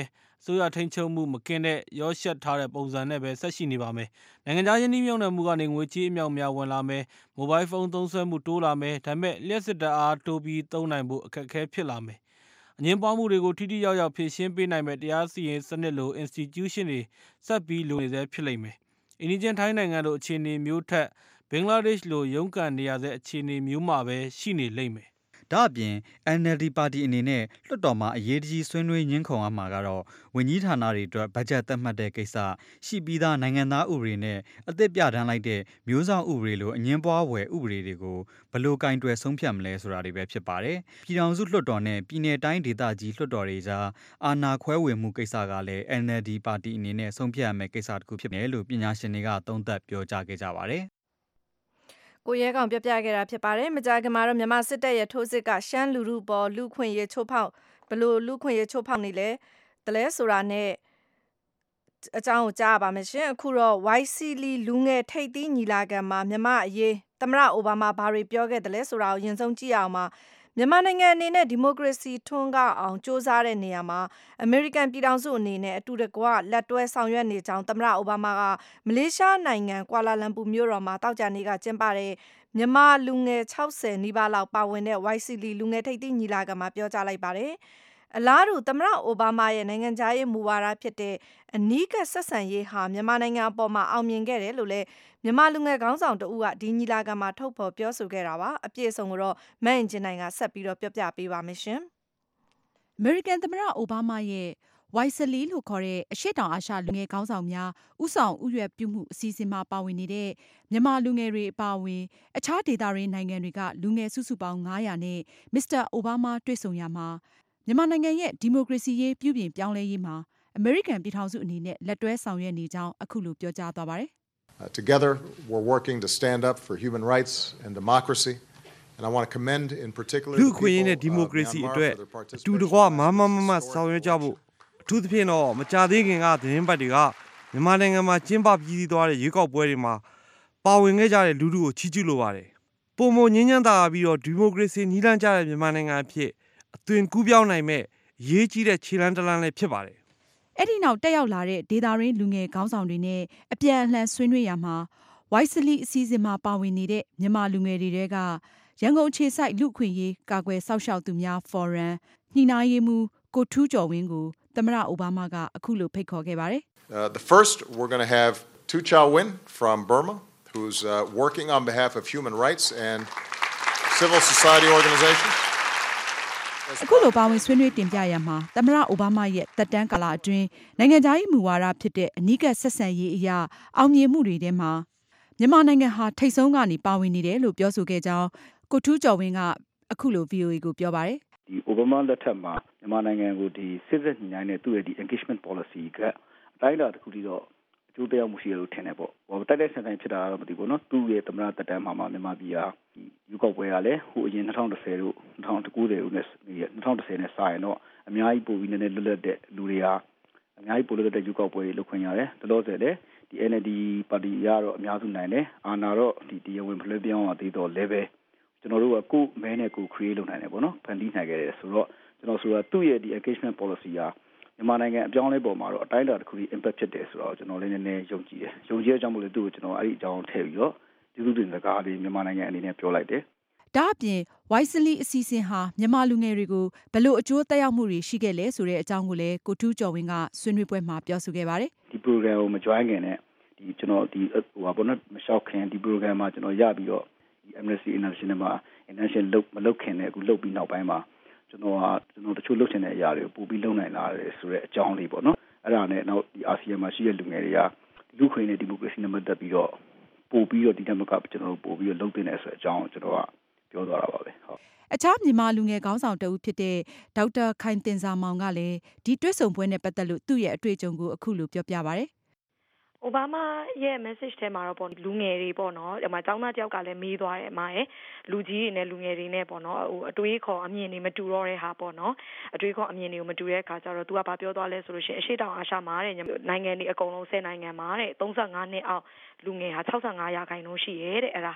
ဆိုရထိန်ချုံမှုမကင်းတဲ့ရောရှက်ထားတဲ့ပုံစံနဲ့ပဲဆက်ရှိနေပါမယ်။နိုင်ငံခြားယင်းနှိမ့်မြုံနယ်မှုကနေငွေကြေးအမြောက်များဝင်လာမယ်။မိုဘိုင်းဖုန်းသုံးစွဲမှုတိုးလာမယ်။ဒါပေမဲ့လျှက်စစ်တအားတိုးပြီးသုံးနိုင်ဖို့အခက်အခဲဖြစ်လာမယ်။အငင်းပွားမှုတွေကိုထိထိရောက်ရောက်ဖြေရှင်းပေးနိုင်မဲ့တရားစီရင်စနစ်လို institution တွေဆက်ပြီးလိုနေသေးဖြစ်လိမ့်မယ်။အိန္ဒိယထိုင်းနိုင်ငံလိုအခြေအနေမျိုးထက်ဘင်္ဂလားဒေ့ရှ်လိုရုန်းကန်နေရတဲ့အခြေအနေမျိုးမှာပဲရှိနေလိမ့်မယ်။ဒါ့အပြင် NLD ပါတီအနေနဲ့လွှတ်တော်မှာအရေးတကြီးဆွေးနွေးညှင်းခုံရမှာကတော့ဝန်ကြီးဌာနတွေအတွက်ဘတ်ဂျက်သတ်မှတ်တဲ့ကိစ္စရှိပြီးသားနိုင်ငံသားဥပဒေနဲ့အသစ်ပြဋ္ဌာန်းလိုက်တဲ့မျိုးစောင့်ဥပဒေလိုအငင်းပွားဝယ်ဥပဒေတွေကိုဘယ်လိုကင်တွယ်ဆုံးဖြတ်မလဲဆိုတာတွေပဲဖြစ်ပါတယ်။ပြည်ထောင်စုလွှတ်တော်နဲ့ပြည်내တိုင်းဒေသကြီးလွှတ်တော်တွေကြားအာဏာခွဲဝေမှုကိစ္စကလည်း NLD ပါတီအနေနဲ့ဆုံးဖြတ်ရမယ့်ကိစ္စတစ်ခုဖြစ်တယ်လို့ပညာရှင်တွေကသုံးသပ်ပြောကြားခဲ့ကြပါတယ်။ကိုရဲကောင်ပြပြခဲ့တာဖြစ်ပါတယ်။မကြာခင်မှာတော့မြန်မာစစ်တပ်ရဲ့ထိုးစစ်ကရှမ်းလူထုပေါ်လူခွင့်ရေးချိုးဖောက်ဘလို့လူခွင့်ရေးချိုးဖောက်နေလဲတလဲဆိုတာနဲ့အကြောင်းကိုကြားပါမယ်ရှင်။အခုတော့ YCL လူငယ်ထိပ်သီးညီလာခံမှာမြန်မာအရေးသမ္မတအိုဘားမားဘာတွေပြောခဲ့တယ်လဲဆိုတာကိုရင်ဆုံးကြည့်အောင်ပါမြန်မာနိုင်ငံအနေနဲ့ဒီမိုကရေစီထွန်းကားအောင်စ조사တဲ့နေရာမှာအမေရိကန်ပြည်ထောင်စုအနေနဲ့အတူတကွလက်တွဲဆောင်ရွက်နေကြောင်းသမ္မတအိုဘားမားကမလေးရှားနိုင်ငံကွာလာလမ်ပူမြို့တော်မှာတောက်ကြနေ့ကကျင်းပတဲ့မြန်မာလူငယ်60နီးပါးလောက်ပါဝင်တဲ့ YCL လူငယ်ထိပ်သီးညီလာခံမှာပြောကြားလိုက်ပါတယ်။အလားတူသမ္မတအိုဘားမားရဲ့နိုင်ငံခြားရေးမူဝါဒဖြစ်တဲ့အနီးကပ်ဆက်ဆံရေးဟာမြန်မာနိုင်ငံအပေါ်မှာအောင်မြင်ခဲ့တယ်လို့လည်းမြန်မာလူငယ်ခေါင်းဆောင်တဦးကဒီညီလာခံမှာထုတ်ဖော်ပြောဆိုခဲ့တာပါ။အပြည့်အစုံကိုတော့မအင်ဂျင်နိုင်ကဆက်ပြီးတော့ပြောပြပေးပါမယ်ရှင်။အမေရိကန်သမ္မတအိုဘားမားရဲ့YCL လို့ခေါ်တဲ့အရှေ့တောင်အာရှလူငယ်ခေါင်းဆောင်များဥဆောင်ဥရွက်ပြုမှုအစီအစဉ်မှာပါဝင်နေတဲ့မြန်မာလူငယ်တွေအပါအဝင်အခြားဒေသရင်းနိုင်ငံတွေကလူငယ်စုစုပေါင်း900နဲ့မစ္စတာအိုဘားမားတွေ့ဆုံရမှာမြန်မာနိုင်ငံရဲ့ဒီမိုကရေစီရေးပြုပြင်ပြောင်းလဲရေးမှာအမေရိကန်ပြည်ထောင်စုအနေနဲ့လက်တွဲဆောင်ရွက်နေကြောင်းအခုလိုပြောကြားသွားပါတယ်။ Together we're working to stand up for human rights and democracy and I want to commend in particular လူခွင့်ရေးနဲ့ဒီမိုကရေစီအတွက်အတူတကွမဆောင်ရွက်ကြဖို့အထူးသဖြင့်တော့မကြသေးခင်ကသတင်းပတ်တွေကမြန်မာနိုင်ငံမှာကျင်းပပြီးသွားတဲ့ရွေးကောက်ပွဲတွေမှာပါဝင်ခဲ့ကြတဲ့လူထုကိုချီးကျူးလိုပါတယ်။ပုံမငင်းညမ်းသာပြီးတော့ဒီမိုကရေစီနီးလန်းကြတဲ့မြန်မာနိုင်ငံအဖြစ်အသွင်ကူးပြောင်းနိုင်မဲ့ရေးကြီးတဲ့ခြေလှမ်းတစ်လှမ်းလည်းဖြစ်ပါတယ်။အဲ့ဒီနောက်တက်ရောက်လာတဲ့ဒေသရင်းလူငယ်ခေါင်းဆောင်တွေနဲ့အပြန်အလှန်ဆွေးနွေးရမှာYCL အစည်းအဝေးမှာပါဝင်နေတဲ့မြန်မာလူငယ်တွေကရန်ကုန်အခြေစိုက်လူခွင့်ရေးကာကွယ်စောင့်ရှောက်သူများဖော်ရမ်ညှိနှိုင်းရေးမှူးကိုထူးကျော်ဝင်းကိုသမ္မတအိုဘားမားကအခုလိုဖိတ်ခေါ်ခဲ့ပါတယ်။ The first we're going to have Tu Chao Win from Burma who's working on behalf of human rights and civil society organizations အခုလိုပါဝင်ဆွေးနွေးတင်ပြရမှာသမ္မတအိုဘားမားရဲ့သက်တမ်းကာလအတွင်းနိုင်ငံခြားရေးမူဝါဒဖြစ်တဲ့အနီးကပ်ဆက်ဆံရေးအရာအောင်မြင်မှုတွေထဲမှာမြန်မာနိုင်ငံဟာထိပ်ဆုံးကနေပါဝင်နေတယ်လို့ပြောဆိုခဲ့ကြောင်းကိုထူးကျော်ဝင်းကအခုလို VOA ကိုပြောပါတယ်။ဒီအိုဘားမားလက်ထက်မှာမြန်မာနိုင်ငံကိုဒီစစ်စစ်ညှိနှိုင်းတဲ့သူ့ရဲ့ဒီ engagement policy ကအတိုင်းအတာတစ်ခုတည်းတော့အကျိုးသက်ရောက်မှုရှိတယ်လို့ထင်တယ်ပေါ့။တိုက်တိုက်ဆိုင်ဆိုင်ဖြစ်တာတော့မသိဘူးနော်။သူ့ရဲ့သမ္မတသက်တမ်းမှာမြန်မာပြည်ဟာရွေးကောက်ပွဲကလည်းဟိုအရင်2010တို့2019နဲ့2010နဲ့စာရင်တော့အများကြီးပိုပြီးနည်းနည်းလွတ်လပ်တဲ့လူတွေဟာအများကြီးပိုလွတ်လပ်တဲ့ရွေးကောက်ပွဲတွေလုပ်ခွင့်ရတယ်။တလို့ဆိုလည်းဒီ NLD ပါတီရတော့အများစုနိုင်တယ်။အာဏာတော့ဒီတရားဝင်ဖလှယ်ပြောင်းအောင်သေးတော့လည်းပဲကျွန်တော်တို့ကကိုမဲနဲ့ကို create လုပ်နိုင်တယ်ပေါ့နော်။ဖန်တီးနိုင်ခဲ့တယ်ဆိုတော့ကျွန်တော်ဆိုတာသူ့ရဲ့ဒီ engagement policy ဟာမြန်မာနိုင်ငံအပြောင်းလဲပေါ်မှာတော့အတိုင်းအတာတစ်ခုကြီး impact ဖြစ်တယ်ဆိုတော့ကျွန်တော်လည်းနည်းနည်းယုံကြည်တယ်။ယုံကြည်တဲ့အကြောင်းမို့လို့သူ့ကိုကျွန်တော်အဲ့ဒီအကြောင်းထည့်ပြီးတော့ကျေးဇူးတင်စကားလေးမြန်မာနိုင်ငံအနေနဲ့ပြောလိုက်တယ်။ဒါ့အပြင် YCL အစီအစဉ်ဟာမြန်မာလူငယ်တွေကိုဘယ်လိုအကျိုးသက်ရောက်မှုတွေရှိခဲ့လဲဆိုတဲ့အကြောင်းကိုလည်းကိုထူးကျော်ဝင်းကဆွေးနွေးပွဲမှာပြောဆိုခဲ့ပါတယ်။ဒီ program ကိုမ join ခင်နဲ့ဒီကျွန်တော်ဒီဟိုဘောနော်မလျှောက်ခင်ဒီ program မှာကျွန်တော်ရပြီးတော့ဒီ Amnesty International မှာ international မလုပ်ခင်နဲ့အခုလုပ်ပြီးနောက်ပိုင်းမှာကျွန်တော်တချို့လုပ်ချင်တဲ့အရာတွေကိုပို့ပြီးလုပ်နိုင်လာတယ်ဆိုတဲ့အကြောင်းလေးပေါ့နော်အဲ့ဒါနဲ့နောက်ဒီ ASEAN မှာရှိတဲ့လူငယ်တွေကလူခွင့်နဲ့ဒီမိုကရေစီနဲ့ပတ်သက်ပြီးတော့ပို့ပြီးတော့ဒီတက်မကကျွန်တော်တို့ပို့ပြီးတော့လုပ်တင်တယ်ဆိုတဲ့အကြောင်းကျွန်တော်ကပြောသွားတာပါပဲဟုတ်အခြားမြန်မာလူငယ်ခေါင်းဆောင်တဦးဖြစ်တဲ့ဒေါက်တာခိုင်တင်စာမောင်ကလည်းဒီတွေ့ဆုံပွဲနဲ့ပတ်သက်လို့သူ့ရဲ့အတွေ့အကြုံကိုအခုလိုပြောပြပါဗျ။အိုဘားမားရဲ့ message ထဲမှာတော့ပေါ့လူငယ်တွေပေါ့နော်။ဒီမှာကျောင်းသားတယောက်ကလည်းမေးသွားတယ်အမရဲ့လူကြီးတွေနဲ့လူငယ်တွေနဲ့ပေါ့နော်ဟိုအတွေးခေါ်အမြင်တွေမတူတော့တဲ့ဟာပေါ့နော်။အတွေးခေါ်အမြင်တွေကိုမတူတဲ့အခါကျတော့ तू ကဘာပြောသွားလဲဆိုလို့ရှိရင်အရှိတောင်အာရှမှာတဲ့နိုင်ငံတွေအကုန်လုံး10နိုင်ငံမှာတဲ့35နှစ်အောက်လူငယ်ဟာ65%ရှိရဲတဲ့အဲ့ဒါ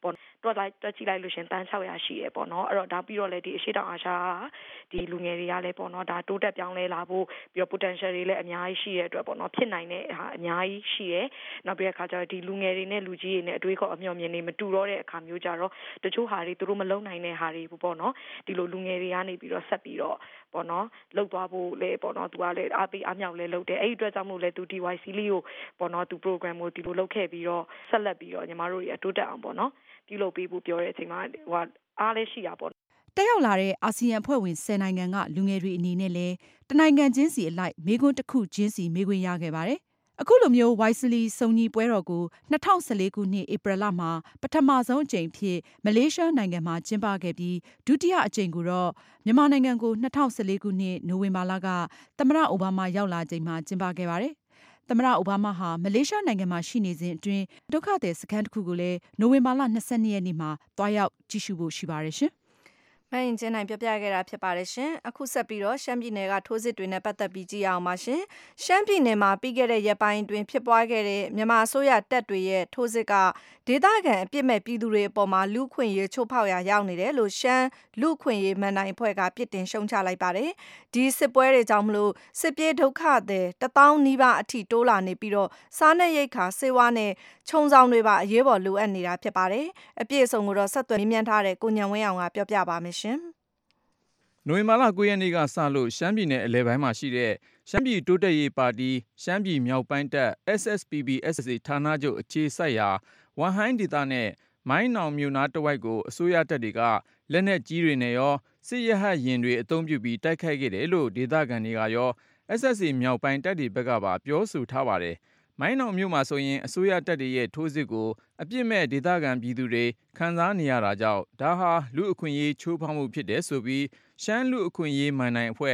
ပေါ့တွက်ကြည့်လိုက်လို့ရှင်တန်း600ရှိရပေါ့နော်အဲ့တော့ဒါပြီးတော့လေဒီအရှိတောင်အာရှဒီလူငယ်တွေကလည်းပေါ့နော်ဒါတိုးတက်ပြောင်းလဲလာဖို့ပြီးတော့ potential တွေလည်းအများကြီးရှိရတဲ့အတွက်ပေါ့နော်ဖြစ်နိုင်တဲ့ဟာအများကြီးရှိရနောက်ပြီးတဲ့အခါကျတော့ဒီလူငယ်တွေနဲ့လူကြီးတွေနဲ့အတွေးခေါ်အမျှော်မြင်တွေမတူတော့တဲ့အခါမျိုးကြတော့တချို့ဟာတွေသူတို့မလုံနိုင်တဲ့ဟာတွေပေါ့နော်ဒီလိုလူငယ်တွေကနေပြီးတော့ဆက်ပြီးတော့ပေါ့နော်လှုပ်သွားဖို့လေပေါ့နော်သူကလည်းအားပေးအားမြောက်လဲလုပ်တယ်အဲ့ဒီအတွက်ကြောင့်မို့လဲသူ DYC လေးကိုပေါ့နော်သူ program ကိုဒီလိုလုပ်ခဲ့ပြီးတော့ဆက်လက်ပြီးတော့ညီမတို့တွေအတိုးတက်အောင်ပေါ့နော်ပြုလုပ်ပေးဖို့ပြောတဲ့အချိန်မှာဟိုအားလည်းရှိတာပေါ့တက်ရောက်လာတဲ့အာဆီယံအဖွဲ့ဝင်10နိုင်ငံကလူငယ်တွေအနေနဲ့လည်းတနိုင်ငံချင်းစီအလိုက်မေးခွန်းတစ်ခုချင်းစီမေးခွင့်ရခဲ့ပါတယ်။အခုလိုမျိုး Wisely စုံညီပွဲတော်ကို2014ခုနှစ်ဧပြီလမှာပထမဆုံးအကြိမ်ဖြစ်မလေးရှားနိုင်ငံမှာကျင်းပခဲ့ပြီးဒုတိယအကြိမ်ကိုတော့မြန်မာနိုင်ငံကို2014ခုနှစ်နိုဝင်ဘာလကသမ္မတအိုဘားမားရောက်လာချိန်မှာကျင်းပခဲ့ပါတယ်။သမ္မတအိုဘားမားဟာမလေးရှားနိုင်ငံမှာရှိနေစဉ်အတွင်းဒုက္ခသည်စခန်းတစ်ခုကိုလည်းနိုဝင်ဘာလ22ရက်နေ့မှာတွားရောက်ကြည့်ရှုဖို့ရှိပါတယ်ရှင်။မအင်ဂျင်နိုင်ပြောပြခဲ့တာဖြစ်ပါတယ်ရှင်။အခုဆက်ပြီးတော့ရှမ်းပြည်နယ်ကထိုးစစ်တွေနဲ့ပတ်သက်ပြီးကြည့်ရအောင်ပါရှင်။ရှမ်းပြည်နယ်မှာပြီးခဲ့တဲ့ရက်ပိုင်းအတွင်းဖြစ်ပွားခဲ့တဲ့မြန်မာအစိုးရတပ်တွေရဲ့ထိုးစစ်ကဒေသခံအပြစ်မဲ့ပြည်သူတွေအပေါ်မှာလူခွင့်ရေးချိုးဖောက်ရာရောက်နေတယ်လို့ရှမ်းလူခွင့်ရေးမန်နိုင်အဖွဲ့ကပြစ်တင်ရှုံချလိုက်ပါတယ်။ဒီစစ်ပွဲတွေကြောင့်မလို့စစ်ပြေးဒုက္ခသည်1000နီးပါးအထိတိုးလာနေပြီးတော့စားနပ်ရိက္ခာဆေးဝါးနဲ့ခြုံဆောင်တွေပါအရေးပေါ်လိုအပ်နေတာဖြစ်ပါတယ်။အပြည့်အစုံကိုတော့ဆက်သွယ်မေးမြန်းထားတဲ့ကိုညံဝင်းအောင်ကပြောပြပါမယ်ရှင်။နိုဝင်ဘာလ9ရက်နေ့ကစလို့ရှမ်းပြည်နယ်အလဲပိုင်းမှာရှိတဲ့ရှမ်းပြည်တိုးတက်ရေးပါတီရှမ်းပြည်မြောက်ပိုင်းတပ် SSPP/SSA ဌာနချုပ်အခြေစိုက်ရာဝမ်ဟိုင်းဒေသနဲ့မိုင်းနောင်မြို့နားတဝိုက်ကိုအစိုးရတပ်တွေကလက်နက်ကြီးတွေနဲ့ရောစစ်ရဟတ်ယာဉ်တွေအုံပြုပြီးတိုက်ခိုက်ခဲ့တယ်လို့ဒေသခံတွေကရော SSA မြောက်ပိုင်းတပ်တွေဘက်ကပါပြောဆိုထားပါတယ်။မိုင်းနောင်မြို့မှာဆိုရင်အစိုးရတပ်တွေရဲ့ထိုးစစ်ကိုအပြစ်မဲ့ဒေသခံပြည်သူတွေခံစားနေရတာကြောင့်ဒါဟာလူအခွင့်အရေးချိုးဖောက်မှုဖြစ်တယ်ဆိုပြီးရှမ်းလူအခွင့်အရေးမန်နိုင်အဖွဲ့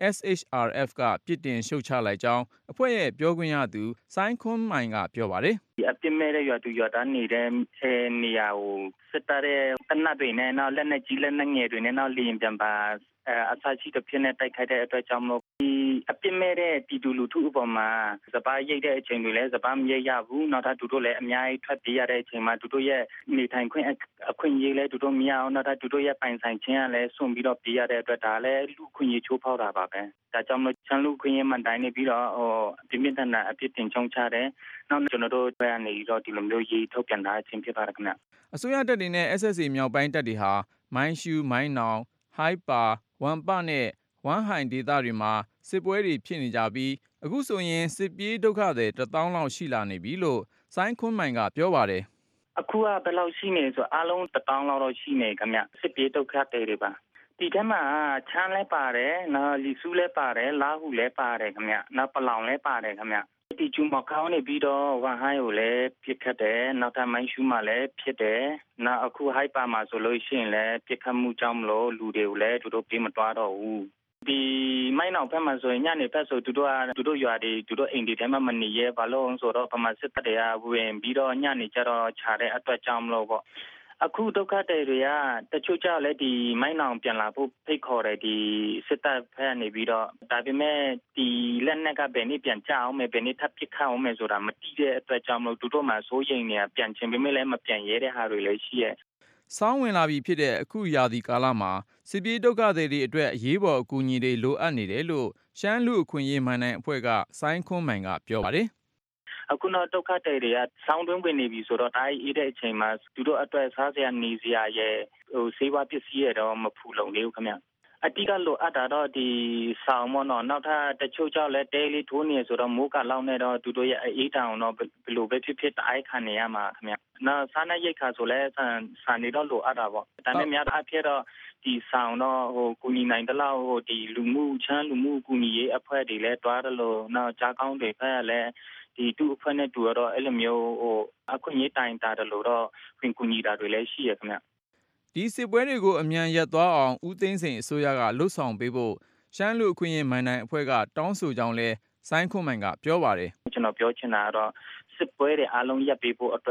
SHRF ကပြစ်တင်ရှုတ်ချလိုက်ကြောင်းအဖွဲ့ရဲ့ပြောခွင့်ရသူစိုင်းခွန်းမိုင်ကပြောပါတယ်။ဒီအပြစ်မဲ့တဲ့ရွာသူရွာသားနေတဲ့နေရာကိုစစ်တပ်ရဲ့တနက်တွေနဲ့နောက်လက်နက်ကြီးလက်နက်ငယ်တွေနဲ့နောက်လေရင်ပြန်ပါအစရှိတဲ့ဖြစ်နေတိုက်ခိုက်တဲ့အတွက်ကြောင့်မလို့ဒီအပြစ်မဲ့တဲ့ပြည်သူလူထုအပေါ်မှာစပားရိတ်တဲ့အချိန်တွေလည်းစပားမရိတ်ရဘူးနောက်ထပ်သူတို့လည်းအများကြီးထွက်ပြေးရတဲ့အချိန်မှာသူတို့ရဲ့နေထိုင်ခွင့်အခွင့်အရေးလည်းသူတို့မရအောင်နောက်ထပ်သူတို့ရဲ့ပိုင်ဆိုင်ခြင်းကလည်းစွန့်ပြီးတော့ပြေးရတဲ့အတွက်ဒါလည်းလူခွင့်ရေးချိုးဖောက်တာပါပဲဒါကြောင့်မလို့ချမ်းလူခွင့်ရေးမှန်တိုင်းနေပြီးတော့ပြင်းပြထန်ထန်အပြစ်တင်ချုံချတယ်နောက်ကျွန်တော်တို့ဘက်ကနေပြီးတော့ဒီလိုမျိုးရေးထုတ်ပြန်ထားခြင်းဖြစ်ပါတယ်ခင်ဗျအစိုးရတပ်တွေနဲ့ SSA မြောက်ပိုင်းတပ်တွေဟာမိုင်းရှူးမိုင်းနောင်ဟိုက်ပါဝမ်ပနဲ့ဝမ်ဟိုင်ဒေသတွေမှာစစ်ပွဲတွေဖြစ်နေကြပြီးအခုဆိုရင်စစ်ပြေးဒုက္ခသည်1000လောက်ရှိလာနေပြီလို့စိုင်းခွန်းမိုင်ကပြောပါတယ်အခုကဘယ်လောက်ရှိနေဆိုအားလုံး1000လောက်တော့ရှိနေခင်ဗျစစ်ပြေးဒုက္ခသည်တွေပါဒီထဲမှာချမ်းလဲပါတယ်နော်လီဆူလဲပါတယ်လာဟုလဲပါတယ်ခင်ဗျနောက်ပလောင်လဲပါတယ်ခင်ဗျဒီကျူမကောင်းနေပြီးတော့ဝမ်ဟိုင်းကိုလည်းပြစ်ခတ်တယ်နောက်ထပ်မိုင်းရှူးမှာလည်းဖြစ်တယ်နောက်အခုဟိုက်ပါမှာဆိုလို့ရှိရင်လည်းပြစ်ခတ်မှုကြောင့်မလို့လူတွေကိုလည်းသူတို့ပြေးမသွားတော့ဘူးဒီမိုင်းနောက်ဖက်မှာဆိုရင်ညနေဖက်ဆိုသူတို့ရွာတွေသူတို့အိမ်တွေထဲမှာမနေရဲဘာလို့ဆိုတော့ပမာစစ်တပ်တွေကဝင်ပြီးတော့ညနေကျတော့ခြာတဲ့အတွက်ကြောင့်မလို့ပေါ့အခုဒုက္ခတွေတွေကတချို့ကြောင့်လည်းဒီမိုင်းနောင်ပြန်လာဖို့ဖိတ်ခေါ်တယ်ဒီစစ်တပ်ဖက်နေပြီးတော့ဒါပေမဲ့ဒီလက်နက်ကဘယ်နည်းပြန်ကြအောင်မယ်ဘယ်နည်းထပ်ပစ်ခတ်အောင်မယ်ဆိုတာမတိတဲ့အတွက်ကြောင့်မလို့သူတို့မှစိုးရိမ်နေပြန်ချင်ပေမဲ့လည်းမပြန်ရဲတဲ့ဟာတွေလည်းရှိရဲ့ဆောင်းဝင်လာပြီဖြစ်တဲ့အခုရာသီကာလမှာစစ်ပြေးဒုက္ခသည်တွေအတွက်အရေးပေါ်အကူအညီတွေလိုအပ်နေတယ်လို့ရှမ်းလူအခွင့်အရေးမန်နိုင်အဖွဲ့ကစိုင်းခွန်းမိုင်ကပြောပါတယ်အခုတော့ဒုက္ခတွေတွေကဆောင်းတွင်းဝင်နေပြီဆိုတော့ဒါအေးတဲ့အချိန်မှာသူတို့အတွက်စားစရာနေစရာရဲ့ဆေးဝါးပစ္စည်းရတော့မဖူလုံသေးဘူးခင်ဗျအတိကလိုအပ်တာတော့ဒီဆောင်းမနော်နောက်ထပ်တချို့ကြောင့်လည်းတဲလေးထိုးနေဆိုတော့မိုးကလောက်နေတော့သူတို့ရဲ့အေးတောင်တော့ဘယ်လိုပဲဖြစ်ဖြစ်တိုင်းခံနေရမှာခင်ဗျနောက်စားနပ်ရိက္ခာဆိုလဲဆန်နေတော့လိုအပ်တာပေါ့ဒါနဲ့များအဖြစ်တော့ဒီဆောင်တော့ကူညီနိုင်တဲ့လောက်ဒီလူမှုချမ်းလူမှုကူညီရေးအဖွဲ့တွေလည်းတွားတယ်လို့နောက်ကြားကောင်းတွေဖက်လည်းဒီတူအဖွဲ့နဲ့တူတော့အဲ့လိုမျိုးအခုညတိုင်တာတယ်လို့တော့ပြင်ကူညီတာတွေလည်းရှိရခင်ဗျဒီစစ်ပွဲတွေကိုအမြန်ရပ်သွားအောင်ဦးသိန်းစိန်အစိုးရကလှုပ်ဆောင်ပေးဖို့ရှမ်းလူအခွင့်အရေးမန်နိုင်အဖွဲ့ကတောင်းဆိုကြောင်းလဲစိုင်းခွန်းမိုင်ကပြောပါတယ်ကျွန်တော်ပြောချင်တာကတော့စစ်ပွဲတွေအားလုံးရပ်ပေးဖို့အတွက်ပေါ့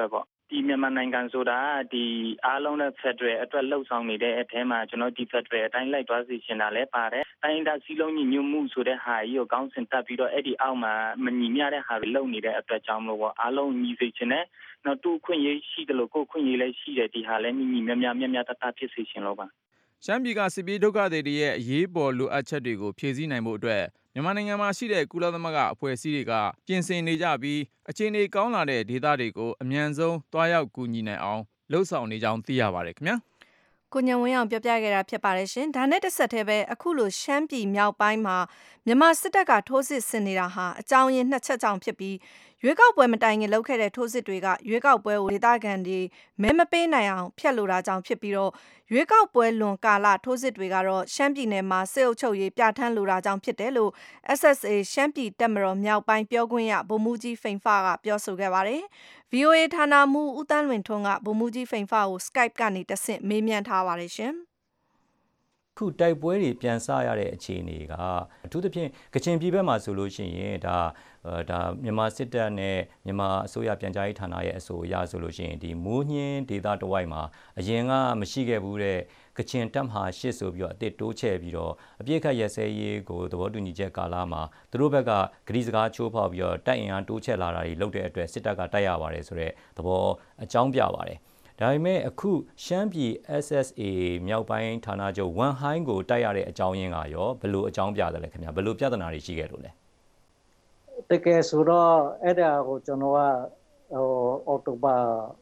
ဒီမြန်မာနိုင်ငံဆိုတာဒီအားလုံးနဲ့ဖက်ဒရယ်အတွက်လှုပ်ဆောင်နေတဲ့အထဲမှာကျွန်တော်ဒီဖက်ဒရယ်အတိုင်းလိုက်သွားစီရှင်တာလည်းပါတယ်။တိုင်းဒေသစည်းလုံးညီညွတ်မှုဆိုတဲ့ဟာကြီးကိုကောင်းစင်တက်ပြီးတော့အဲ့ဒီအောက်မှာမညီမျှတဲ့ဟာတွေလုပ်နေတဲ့အတွက်ကြောင့်မလို့ပေါ့အားလုံးညီစေချင်တဲ့နောက်တူခွင့်ရေးရှိတယ်လို့ကိုခွင့်ရေးလည်းရှိတယ်ဒီဟာလည်းညီမျှတတဖြစ်စေချင်လို့ပါရှမ်းပြည်ကစစ်ပြေးဒုက္ခသည်တွေရဲ့အရေးပေါ်လိုအပ်ချက်တွေကိုဖြည့်ဆည်းနိုင်ဖို့အတွက်မြန်မာနိုင်ငံမှာရှိတဲ့ကုလသမဂ္ဂအဖွဲ့အစည်းတွေကပြင်ဆင်နေကြပြီးအခြေအနေကောင်းလာတဲ့ဒေသတွေကိုအမြန်ဆုံးတွားရောက်ကူညီနိုင်အောင်လှုံ့ဆော်နေကြောင်းသိရပါတယ်ခင်ဗျာကိုညံဝင်းအောင်ပြောပြခဲ့တာဖြစ်ပါတယ်ရှင်ဒါနဲ့တစ်ဆက်တည်းပဲအခုလိုရှမ်းပြည်မြောက်ပိုင်းမှာမြန်မာစစ်တပ်ကထိုးစစ်ဆင်နေတာဟာအကြောင်းရင်းနှစ်ချက်ကြောင့်ဖြစ်ပြီးရွေးကောက်ပွဲမတိုင်ခင်လုပ်ခဲ့တဲ့ထိုးစစ်တွေကရွေးကောက်ပွဲကိုဒေသခံတွေမဲမပေးနိုင်အောင်ဖျက်လိုတာကြောင့်ဖြစ်ပြီးတော့ရွေးကောက်ပွဲလွန်ကာလထိုးစစ်တွေကတော့ရှမ်းပြည်နယ်မှာစစ်အုပ်ချုပ်ရေးပြဋ္ဌာန်းလိုတာကြောင့်ဖြစ်တယ်လို့ SSA ရှမ်းပြည်တပ်မတော်မြောက်ပိုင်းပြောခွင့်ရဗိုလ်မှူးကြီးဖိန်ဖကပြောဆိုခဲ့ပါတယ်။ VOA ဌာနမှူးဦးတန်းလွင်ထွန်းကဗိုလ်မှူးကြီးဖိန်ဖကို Skype ကနေတဆင့်မေးမြန်းထားပါတယ်ရှင်။ခုတိုက်ပွဲတွေပြန်ဆရတဲ့အခြေအနေကအထူးသဖြင့်ကချင်ပြည်ဘက်မှာဆိုလို့ရှိရင်ဒါမြန်မာစစ်တပ်နဲ့မြန်မာအစိုးရပြန်ကြားရေးဌာနရဲ့အဆိုအရဆိုလို့ရှိရင်ဒီမိုးညင်းဒေသတဝိုက်မှာအရင်ကမရှိခဲ့ဘူးတဲ့ကချင်တပ်မဟာ8ဆိုပြီးတော့အသစ်တိုးချဲ့ပြီးတော့အပြည့်ခတ်ရဲစဲရေးကိုသဘောတူညီချက်ကာလမှာသူတို့ဘက်ကဂရီစကားချိုးဖောက်ပြီးတော့တပ်အင်အားတိုးချဲ့လာတာတွေလုပ်တဲ့အတွက်စစ်တပ်ကတိုက်ရပါတယ်ဆိုတဲ့သဘောအကြောင်းပြပါတယ်ဒါပေမဲ့အခုရှမ်းပြည် SSA မြောက်ပိုင်းဌာနချုပ်ဝန်ဟိုင်းကိုတိုက်ရတဲ့အကြောင်းရင်းကရောဘယ်လိုအကြောင်းပြတယ်လဲခင်ဗျာဘယ်လိုပြဿနာတွေရှိခဲ့လို့လဲတကယ်ဆိုတော့အဲ့ဒါကိုကျွန်တော်ကအော်တိုဘာ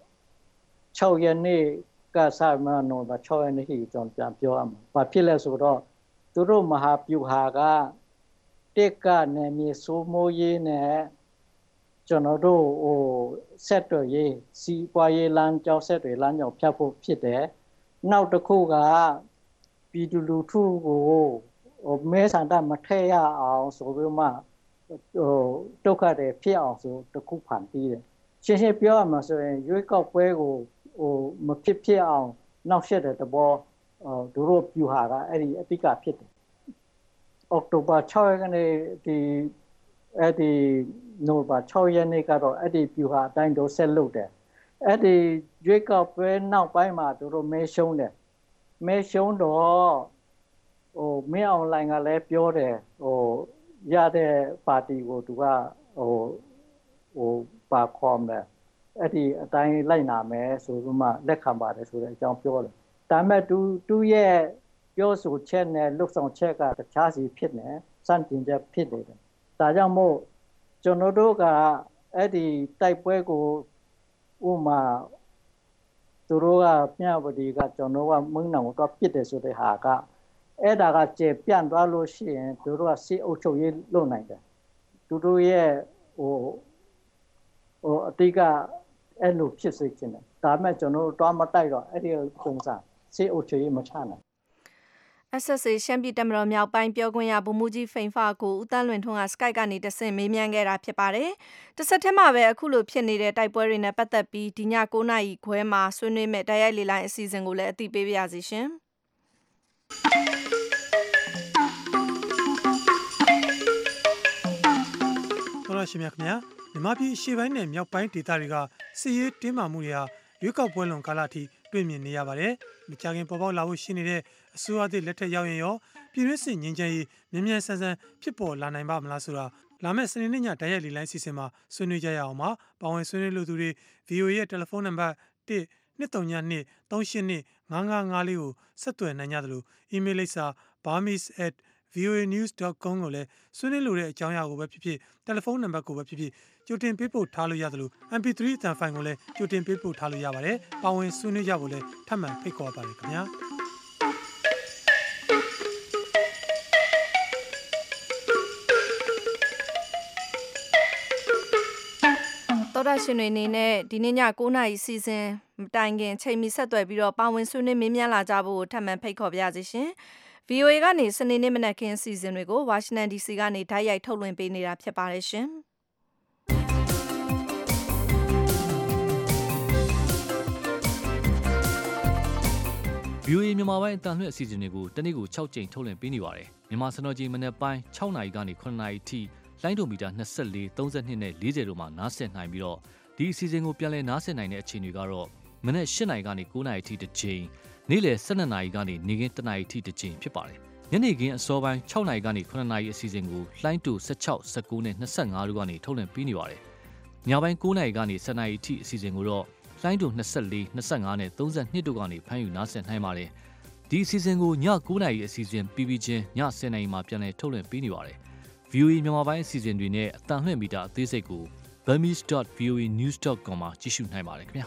6ရက်နေ့ကစမှနော်6ရက်နေ့ကျွန်တော်ပြန်ပြောရမှာဘာဖြစ်လဲဆိုတော့သူတို့မဟာဗျူဟာကတက်ကနေမြေစိုးမိုးရေးနဲ့ကျွန်တော်တို့ဆက်တွယ်ရေးစီးပွားရေးလမ်းကြောင်းဆက်တွယ်လမ်းကြောင်းဖြတ်ဖို့ဖြစ်တယ်နောက်တစ်ခုကပြည်သူလူထုကိုမဲဆန္ဒမထည့်ရအောင်ဆိုပြီးမှဒုက္ခတွေဖြစ်အောင်ဆိုတခုဖန်တီးတယ်ရှင်းရှင်းပြောရမှာဆိုရင်ရွေးကောက်ပွဲကိုမဖြစ်အောင်နောက်ဆက်တဲ့သဘောသူတို့ပြူဟာကအဲ့ဒီအတိတ်ကဖြစ်တယ်အောက်တိုဘာ6ရက်နေ့ဒီနိုဘာ6ရက်နေ့ကတော့အဲ့ဒီပြူဟာအတိုင်းတော့ဆက်လုပ်တယ်အဲ့ဒီရွေးကောက်ပွဲနောက်ပိုင်းမှာသူတို့မဲရှုံးတယ်မဲရှုံးတော့မင်းအွန်လိုင်းကလည်းပြောတယ်ရတဲ့ပါတီကိုသူကပါခေါ်မယ်အဲ့ဒီအတိုင်းလိုက်နာမယ်ဆိုပြီးမှလက်ခံပါတယ်ဆိုတဲ့အကြောင်းပြောတယ်ဒါပေမဲ့သူရဲ့ပြောဆိုချက်နဲ့လှုပ်ဆောင်ချက်ကတခြားစီဖြစ်နေစန့်ကျင်ချက်ဖြစ်နေတယ်ဒါကြောင့်မို့ကျွန်တော်တို့ကအဲ့ဒီတိုက်ပွဲကိုဥမာသူတို့ကမြဝတီကကျွန်တော်ကမင်းနောင်တော့ပြစ်တယ်ဆိုတဲ့ဟာကအဲ့ဒါကကျေပြန့်သွားလို့ရှိရင်သူတို့ကစီအုပ်ချုပ်ရေးလုပ်နိုင်တယ်သူတို့ရဲ့အတိတ်ကအဲ့လိုဖြစ်စေချင်တယ်ဒါပေမဲ့ကျွန်တော်တို့တော့မတိုက်တော့အဲ့ဒီပုံစံစီအုပ်ချုပ်ရေးမချနိုင် SSA ရှမ်းပြည်တပ်မတော်မြောက်ပိုင်းပြောခွင့်ရဗိုလ်မှူးကြီးဖိန်ဖကိုဦးတန်းလွင်ထွန်းက Skype ကနေတဆင့်မေးမြန်းခဲ့တာဖြစ်ပါတယ်။တစ်ဆက်တည်းမှာပဲအခုလိုဖြစ်နေတဲ့တိုက်ပွဲတွေနဲ့ပတ်သက်ပြီးဒီည9:00 နာရီခွဲမှာဆွေးနွေးမဲ့တိုက်ရိုက်လေလိုင်းအစီအစဉ်ကိုလည်းအသိပေးပါရစေရှင်။တော်ရရှိမြခင်ဗျာမြန်မာပြည်ရှေ့ပိုင်းနဲ့မြောက်ပိုင်းဒေသတွေကစစ်ရေးတင်းမာမှုတွေဟာရွေးကောက်ပွဲလွန်ကာလအထိတွေ့မြင်နေရပါတယ်။မကြာခင်ပေါ်ပေါက်လာဖို့ရှိနေတဲ့အစိုးရသစ်လက်ထက်ရောက်ရင်ရောပြည်တွင်းစစ်ငြိမ်းချမ်းရေးမြန်မြန်ဆန်ဆန်ဖြစ်ပေါ်လာနိုင်ပါမလားဆိုတာလာမယ့်စနေနေ့ညတိုက်ရိုက်လေလိုင်းစီစဉ်မှာဆွေးနွေးကြရအောင်ပါ။ပါဝင်ဆွေးနွေးလို့သူတွေ VOA ရဲ့တယ်လီဖုန်းနံပါတ်1-232-382-5554ကိုဆက်သွယ်နိုင်ကြသလိုအီးမေးလ်လိပ်စာ burmese@voanews.com ကိုလည်းဆွေးနွေးလိုတဲ့အကြောင်းအရာကိုပဲဖြစ်ဖြစ်တယ်လီဖုန်းနံပါတ်ကိုပဲဖြစ်ဖြစ်ကြိုတင်ပေးပို့ထားလို့ရသလို MP3 အသံဖိုင်ကိုလည်းကြိုတင်ပေးပို့ထားလို့ရပါတယ်။ပါဝင်ဆွေးနွေးကြဖို့လည်းထပ်မံဖိတ်ခေါ်ပါတယ်ခင်ဗျာ။တော်ရရှင်တွေအနေနဲ့ဒီနေ့ည9:00 နာရီစီစဉ်မတိုင်ခင်ချိန်မီဆက်သွယ်ပြီးတော့ပါဝင်ဆွေးနွေးမေးမြန်းလာကြဖို့ထပ်မံဖိတ်ခေါ်ပါရစေရှင်။ VOA ကနေစနေနေ့မနက်ခင်းအစီအစဉ်တွေကို Washington DC ကနေဓာတ်ရိုက်ထုတ်လွှင့်ပေးနေတာဖြစ်ပါတယ်ရှင်။ VOA မြန်မာပိုင်းအတန်လွှင့်အစီအစဉ်တွေကိုတနေ့ကို6ကြိမ်ထုတ်လွှင့်ပေးနေပါတယ်။မြန်မာစံတော်ချိန်မနက်ပိုင်း6နာရီကနေ9နာရီထိလိုင်းဒိုမီတာ24 32နဲ့40တို့မှာနားဆင်နိုင်ပြီးတော့တဒီအစီအစဉ်ကိုပြန်လည်နားဆင်နိုင်တဲ့အချိန်တွေကတော့မနက်၈ နာရီကနေ9 နာရီထိတစ်ချိန်နေ့လယ်12 နာရီကနေနေ့ခင်း1 နာရီထိတစ်ချိန်ဖြစ်ပါတယ်ညနေခင်းအစောပိုင်း6 နာရီကနေ9 နာရီအစီအစဉ်ကိုလှိုင်းတူ16 19နဲ့25တို့ကနေထုတ်လွှင့်ပေးနေပါတယ်ညပိုင်း9 နာရီကနေ10 နာရီထိအစီအစဉ်ကိုတော့လှိုင်းတူ24 25နဲ့32တို့ကနေဖမ်းယူနားဆင်နိုင်ပါတယ်ဒီအစီအစဉ်ကိုည9 နာရီအစီအစဉ်ပြီးချင်းည10 နာရီမှာပြန်လည်ထုတ်လွှင့်ပေးနေပါတယ် VOA မြန်မာပိုင်းအစီအစဉ်တွေနဲ့အတန်လှည့်မီတာအသေးစိတ်ကို burmese.voanews.com မှာကြည့်ရှုနိုင်ပါတယ်ခင်ဗျာ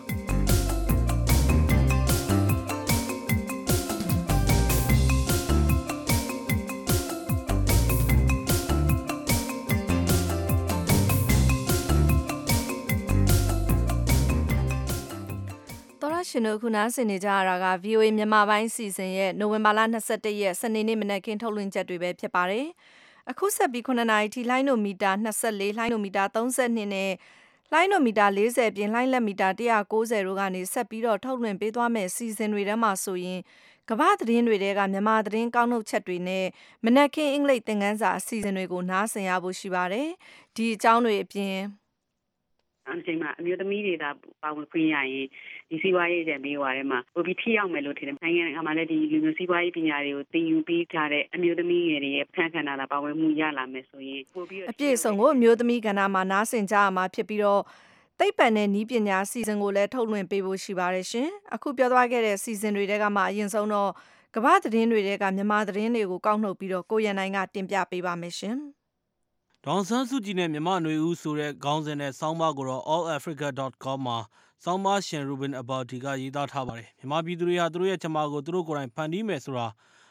ရှင်တို့ခုနားဆင်နေကြရတာက VOA မြန်မာပိုင်းစီစဉ်ရဲ့နိုဝင်ဘာလ21ရက်စနေနေ့မနက်ခင်းထုတ်လွှင့်ချက်တွေပဲဖြစ်ပါတယ်။အခုဆက်ပြီး9နာရီထိလိုင်းနိုမီတာ24လိုင်းနိုမီတာ32နဲ့လိုင်းနိုမီတာ40ပြင်လိုင်းလက်မီတာ190တို့ကနေဆက်ပြီးတော့ထုတ်လွှင့်ပေးသွားမယ့်စီစဉ်တွေထဲမှာဆိုရင်ကမ္ဘာသတင်းတွေတဲကမြန်မာသတင်းကောက်နှုတ်ချက်တွေနဲ့မနက်ခင်းအင်္ဂလိပ်သင်ခန်းစာအစီအစဉ်တွေကိုနားဆင်ရဖို့ရှိပါတယ်။ဒီအကြောင်းတွေအပြင်အချိန်မှာအမျိုးသမီးတွေသာပါဝင်ခွင့်ရရင်ဒီစီးပွားရေးကျန်ပြီးွားထဲမှာပိုပြီးထိရောက်မယ်လို့ထင်တယ်နိုင်ငံကမှလည်းဒီလူမျိုးစီးပွားရေးပညာတွေကိုသင်ယူပြီးထားတဲ့အမျိုးသမီးငယ်တွေရဲ့အခမ်းခဏလာပါဝင်မှုရလာမယ်ဆိုရင်ပိုပြီးအပြည့်အစုံကိုအမျိုးသမီးကဏ္ဍမှာနားဆင်ကြရမှာဖြစ်ပြီးတော့သိပ္ပံနဲ့နည်းပညာစီစဉ်ကိုလည်းထုတ်လွှင့်ပေးဖို့ရှိပါတယ်ရှင်အခုပြောသွားခဲ့တဲ့စီစဉ်တွေတဲကမှအရင်ဆုံးတော့ကမ္ဘာသတင်းတွေတဲကမြန်မာသတင်းတွေကိုကောက်နှုတ်ပြီးတော့ကိုရန်နိုင်ကတင်ပြပေးပါမယ်ရှင်ဒေါန်ဆန်းစုကြည်နဲ့မြန်မာနွေဦးဆိုတဲ့ခေါင်းစဉ်နဲ့ဆောင်းပါးကိုတော့ allafrica.com မှာဆောင်းပါးရှင် Ruben Abalti ကရေးသားထားပါတယ်မြန်မာပြည်သူတွေဟာသူတို့ရဲ့ချမာကိုသူတို့ကိုယ်တိုင်ဖန်တီးမယ်ဆိုတာ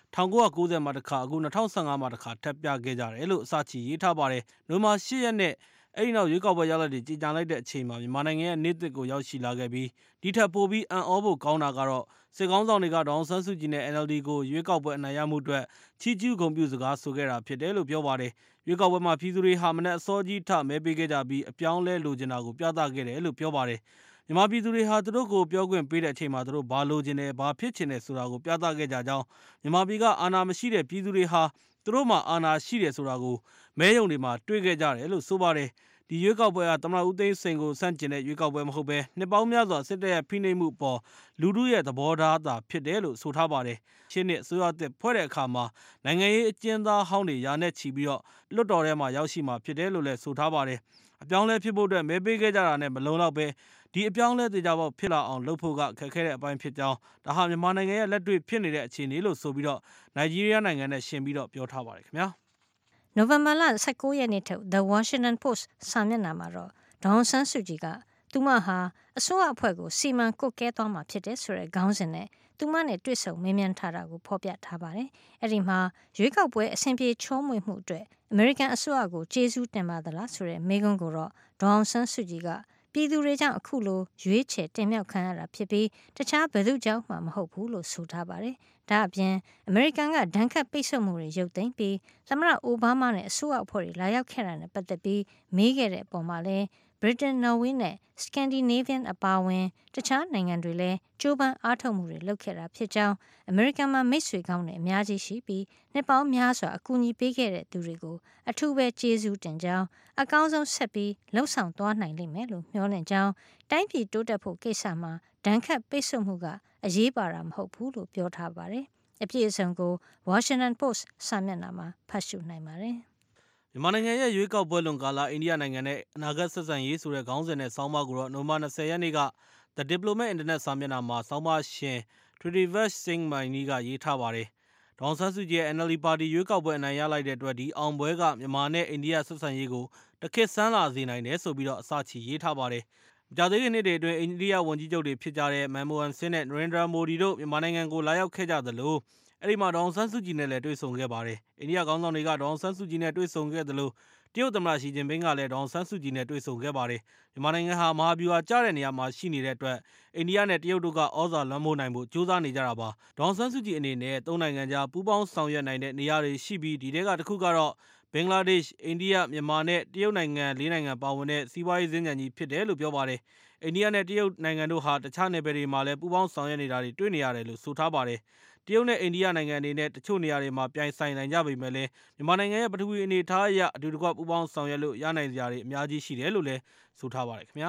1990မှာတစ်ခါအခု2015မှာတစ်ခါထပ်ပြခဲ့ကြတယ်လို့အစချီရေးထားပါတယ်နိုဝင်ဘာ8ရက်နေ့အဲ့ဒီနောက်ရွေးကောက်ပွဲရလဒ်တွေကြေညာလိုက်တဲ့အချိန်မှာမြန်မာနိုင်ငံရဲ့နေ့သစ်ကိုရောက်ရှိလာခဲ့ပြီးဒီထက်ပိုပြီးအံ့ဩဖို့ကောင်းတာကတော့စစ်ကောင်းဆောင်တွေကဒေါန်ဆန်းစုကြည်နဲ့ NLD ကိုရွေးကောက်ပွဲအနိုင်ရမှုအတွက်ချီးကျူးဂုဏ်ပြုစကားဆိုခဲ့တာဖြစ်တယ်လို့ပြောပါတယ်ရွေးကောက်ပွဲမှာပြည်သူတွေဟာမနက်အစောကြီးထမဲပေးခဲ့ကြပြီးအပြောင်းလဲလိုချင်တာကိုပြသခဲ့တယ်လို့ပြောပါတယ်မြန်မာပြည်သူတွေဟာသူတို့ကိုပြောခွင့်ပေးတဲ့အချိန်မှာသူတို့ဘာလိုချင်တယ်ဘာဖြစ်ချင်တယ်ဆိုတာကိုပြသခဲ့ကြကြောင်းမြန်မာပြည်ကအာဏာမရှိတဲ့ပြည်သူတွေဟာသူတို့မှာအာဏာရှိတယ်ဆိုတာကိုမဲယုံတွေမှာတွေ့ခဲ့ကြတယ်လို့ဆိုပါတယ်ဒီရွေးကောက်ပွဲကသမ္မတဦးသိန်းစိန်ကိုဆန့်ကျင်တဲ့ရွေးကောက်ပွဲမဟုတ်ဘဲနှစ်ပေါင်းများစွာစစ်တပ်ရဲ့ဖိနှိပ်မှုအပေါ်လူထုရဲ့သဘောထားသာဖြစ်တယ်လို့ဆိုထားပါတယ်ရှင်းနှစ်အစိုးရသစ်ဖွဲ့တဲ့အခါမှာနိုင်ငံရေးအကျဉ်းသားဟောင်းတွေရာနဲ့ချီပြီးတော့လွတ်တော်ထဲမှာရောက်ရှိမှာဖြစ်တယ်လို့လည်းဆိုထားပါတယ်အပြောင်းလဲဖြစ်ဖို့အတွက်မဲပေးခဲ့ကြတာနဲ့မလုံလောက်ပဲဒီအပြောင်းလဲတေချာပေါက်ဖြစ်လာအောင်လုပ်ဖို့ကခက်ခဲတဲ့အပိုင်းဖြစ်ကြောင်းဒါဟာမြန်မာနိုင်ငံရဲ့လက်တွေ့ဖြစ်နေတဲ့အခြေအနေလို့ဆိုပြီးတော့နိုင်ဂျီးရီးယားနိုင်ငံနဲ့ရှင်းပြီးတော့ပြောထားပါတယ်ခင်ဗျာနိုဝင်ဘာလ19ရက်နေ့ထုတ် The Washington Post စာမျက်နှာမှာတော့ဒေါန်ဆန်းစုကြည်ကသူမဟာအစိုးရအဖွဲ့ကိုစီမံကွပ်ကဲသွားမှာဖြစ်တဲ့ဆိုတဲ့ခေါင်းစဉ်နဲ့သူမနဲ့တွေ့ဆုံမေးမြန်းထားတာကိုဖော်ပြထားပါတယ်။အဲ့ဒီမှာရွေးကောက်ပွဲအဆင်ပြေချောမွေ့မှုအတွက်အမေရိကန်အစိုးရကိုကျေးဇူးတင်ပါသလားဆိုတဲ့မေးခွန်းကိုတော့ဒေါန်ဆန်းစုကြည်ကပြည်သူတွေကြောင့်အခုလိုရွေးချယ်တင်မြှောက်ခံရတာဖြစ်ပြီးတခြားဘယ်သူကြောင့်မှမဟုတ်ဘူးလို့ဆိုထားပါတယ်။ဒါအပြင်အမေရိကန်ကဒဏ်ခတ်ပိတ်ဆို့မှုတွေရုပ်သိမ်းပြီးသမ္မတအိုဘားမားနဲ့အစိုးရအဖွဲ့တွေလာရောက်ခဲ့တာနဲ့ပတ်သက်ပြီးမေးခဲ့တဲ့အပေါ်မှာလည်းဗြိတိန်နော်ဝေးနဲ့စကန်ဒီနေးဗီးယန်အပါအဝင်တခြားနိုင်ငံတွေလည်းကြိုးပမ်းအားထုတ်မှုတွေလုပ်ခဲ့တာဖြစ်ကြောင်းအမေရိကန်မှာမိတ်ဆွေကောင်းတွေအများကြီးရှိပြီးနှစ်ပေါင်းများစွာအကူအညီပေးခဲ့တဲ့သူတွေကိုအထူးပဲကျေးဇူးတင်ကြောင်းအကောင်းဆုံးဆက်ပြီးလှုပ်ဆောင်သွားနိုင်လိမ့်မယ်လို့မျှော်လင့်ကြောင်းတိုင်းပြည်တိုးတက်ဖို့ကိစ္စမှာဒဏ်ခတ်ပိတ်ဆို့မှုကအရေးပါတာမဟုတ်ဘူးလို့ပြောထားပါတယ်။အပြည့်အစုံကို Washington Post စာမျက်နှာမှာဖတ်ရှုနိုင်ပါတယ်။မြန်မာနိုင်ငံရဲ့ရွေးကောက်ပွဲလွန်ကာလအိန္ဒိယနိုင်ငံနဲ့အနာဂတ်ဆက်ဆံရေးဆိုတဲ့ခေါင်းစဉ်နဲ့ဆောင်းပါးကိုတော့နိုဝင်ဘာ20ရက်နေ့က The Diplomat Internet စာမျက်နှာမှာဆောင်းပါးရှင် Tritivesh Singh Maini ကရေးထားပါတယ်။ဒေါန်ဆန်းစုကြည်ရဲ့ NLD ပါတီရွေးကောက်ပွဲအနိုင်ရလိုက်တဲ့အတွက်ဒီအောင်ပွဲကမြန်မာနဲ့အိန္ဒိယဆက်ဆံရေးကိုတခေတ်ဆန်းလာစေနိုင်တယ်ဆိုပြီးတော့အစချီရေးထားပါတယ်။မကြာသေးခင်နှစ်တွေအတွင်းအိန္ဒိယဝန်ကြီးချုပ်တွေဖြစ်ကြတဲ့မန်မိုဟန်ဆင်းနဲ့နရိန္ဒရာမိုဒီတို့မြန်မာနိုင်ငံကိုလာရောက်ခဲ့ကြသလိုအဲ့ဒီမှာဒေါန်ဆန်းစုကြည်နဲ့လည်းတွေ့ဆုံခဲ့ပါတယ်။အိန္ဒိယခေါင်းဆောင်တွေကဒေါန်ဆန်းစုကြည်နဲ့တွေ့ဆုံခဲ့သလိုတရုတ်သမ္မတရှီကျင်ပင်းကလည်းဒေါန်ဆန်းစုကြည်နဲ့တွေ့ဆုံခဲ့ပါတယ်။မြန်မာနိုင်ငံဟာမဟာဗျူဟာကျတဲ့နေရာမှာရှိနေတဲ့အတွက်အိန္ဒိယနဲ့တရုတ်တို့ကဩဇာလွှမ်းမိုးနိုင်ဖို့ကြိုးစားနေကြတာပါ။ဒေါန်ဆန်းစုကြည်အနေနဲ့သုံးနိုင်ငံကြားပူးပေါင်းဆောင်ရွက်နိုင်တဲ့နေရာတွေရှိပြီးဒီထဲကတစ်ခုကတော့ဘင်္ဂလားဒေ့ရှ်၊အိန္ဒိယ၊မြန်မာနဲ့တရုတ်နိုင်ငံ၄နိုင်ငံပါဝင်တဲ့စီးပွားရေးစင်္ကြန်ကြီးဖြစ်တယ်လို့ပြောပါတယ်။အိန္ဒိယနဲ့တရုတ်နိုင်ငံတို့ဟာတခြားနယ်ပယ်တွေမှာလည်းပူးပေါင်းဆောင်ရွက်နေတာတွေတွေ့နေရတယ်လို့ဆိုထားပါတယ်။တရုတ်နဲ့အိန္ဒိယနိုင်ငံအနေနဲ့တချို့နေရာတွေမှာပြိုင်ဆိုင်နိုင်ကြပေမဲ့လည်းမြန်မာနိုင်ငံရဲ့ပထဝီအနေအထားအရအတူတကွပူးပေါင်းဆောင်ရွက်လို့ရနိုင်စရာတွေအများကြီးရှိတယ်လို့လည်းဆိုထားပါတယ်ခင်ဗျာ။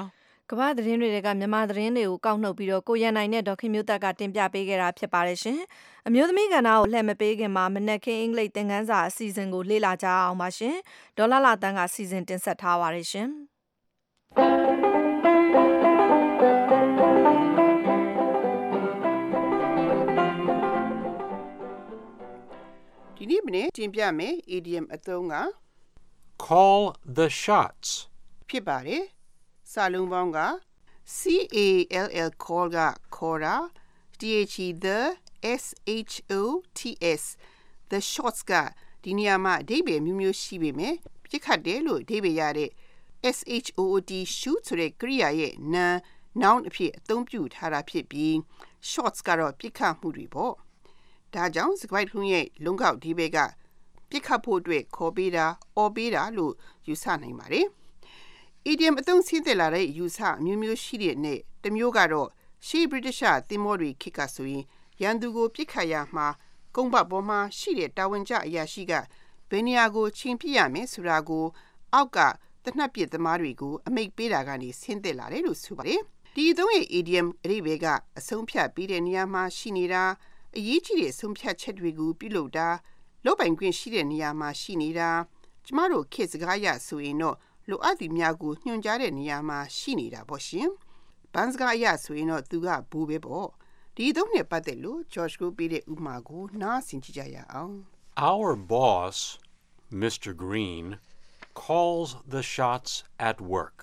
ကမ္ဘာသတင်းတွေကမြန်မာသတင်းတွေကိုကောက်နှုတ်ပြီးတော့ကိုရန်နိုင်နဲ့ဒေါခင်မျိုးသက်ကတင်ပြပေးခဲ့တာဖြစ်ပါတယ်ရှင်။အမျိုးသမီးကဏ္ဍကိုလှည့်မပေးခင်မှာမနက်ခင်းအင်္ဂလိပ်သင်ခန်းစာအစီအစဉ်ကိုလေ့လာကြအောင်ပါရှင်။ဒေါ်လာတန်းကစီစဉ်တင်ဆက်ထားပါတယ်ရှင်။ဒီနေ့မနေ့တင်ပြမယ် idiom အသုံးက call the shots ဖြစ်ပါတယ်။စာလုံးပေါင်းက CALL call ကခေါ်တာ THE the SHOTS the shots ကဒီနေရာမှာအဓိပ္ပာယ်မျိုးမျိုးရှိပေမဲ့ပြစ်ခတ်တယ်လို့အဓိပ္ပာယ်ရတဲ့ SHOOT shoot ဆိုတဲ့ကရိယာရဲ့ noun အဖြစ်အသုံးပြုထားတာဖြစ်ပြီး shots ကတော့ပြစ်ခတ်မှုတွေပေါ့။ဒါကြောင့်စကားထုံးရဲ့လုံကောက်ဒီဘက်ကပြစ်ခတ်ဖို့အတွက်ခေါ်ပေးတာအော်ပေးတာလို့ယူဆနိုင်ပါတယ်။ idiom အသုံးဆင်းသက်လာတဲ့ယူဆအမျိုးမျိုးရှိတဲ့နဲ့တစ်မျိုးကတော့ရှေး British သင်္ဘောတွေခေတ်ကဆိုရင်ရန်သူကိုပြစ်ခတ်ရမှာကုန်းပတ်ပေါ်မှာရှိတဲ့တာဝန်ကျအရာရှိကဘယ်နေရာကိုချိန်ပြရမယ်ဆိုတာကိုအောက်ကတနက်ပြစ်သမားတွေကိုအမိတ်ပေးတာကနေဆင်းသက်လာတယ်လို့ဆိုပါတယ်။ဒီအသုံးရဲ့ idiom အဓိပ္ပာယ်ကအဆုံးဖြတ်ပေးတဲ့နေရာမှာရှိနေတာအရေးကြီးတဲ့ဆုံးဖြတ်ချက်တွေကိုပြုလုပ်တာလုပ်ပိုင်ခွင့်ရှိတဲ့နေရာမှာရှိနေတာကျမတို့ခေတ်စကားရဆိုရင်တော့လိုအပ်သူများကိုညွှန်ကြားတဲ့နေရာမှာရှိနေတာပေါ့ရှင်။ဘန်စကားရဆိုရင်တော့သူကဘူပဲပေါ့။ဒီသုံးနဲ့ပတ်သက်လို့ George ကိုပေးတဲ့ဥပမာကိုနားဆင်ကြည့်ကြရအောင်။ Our boss, Mr. Green, calls the shots at work.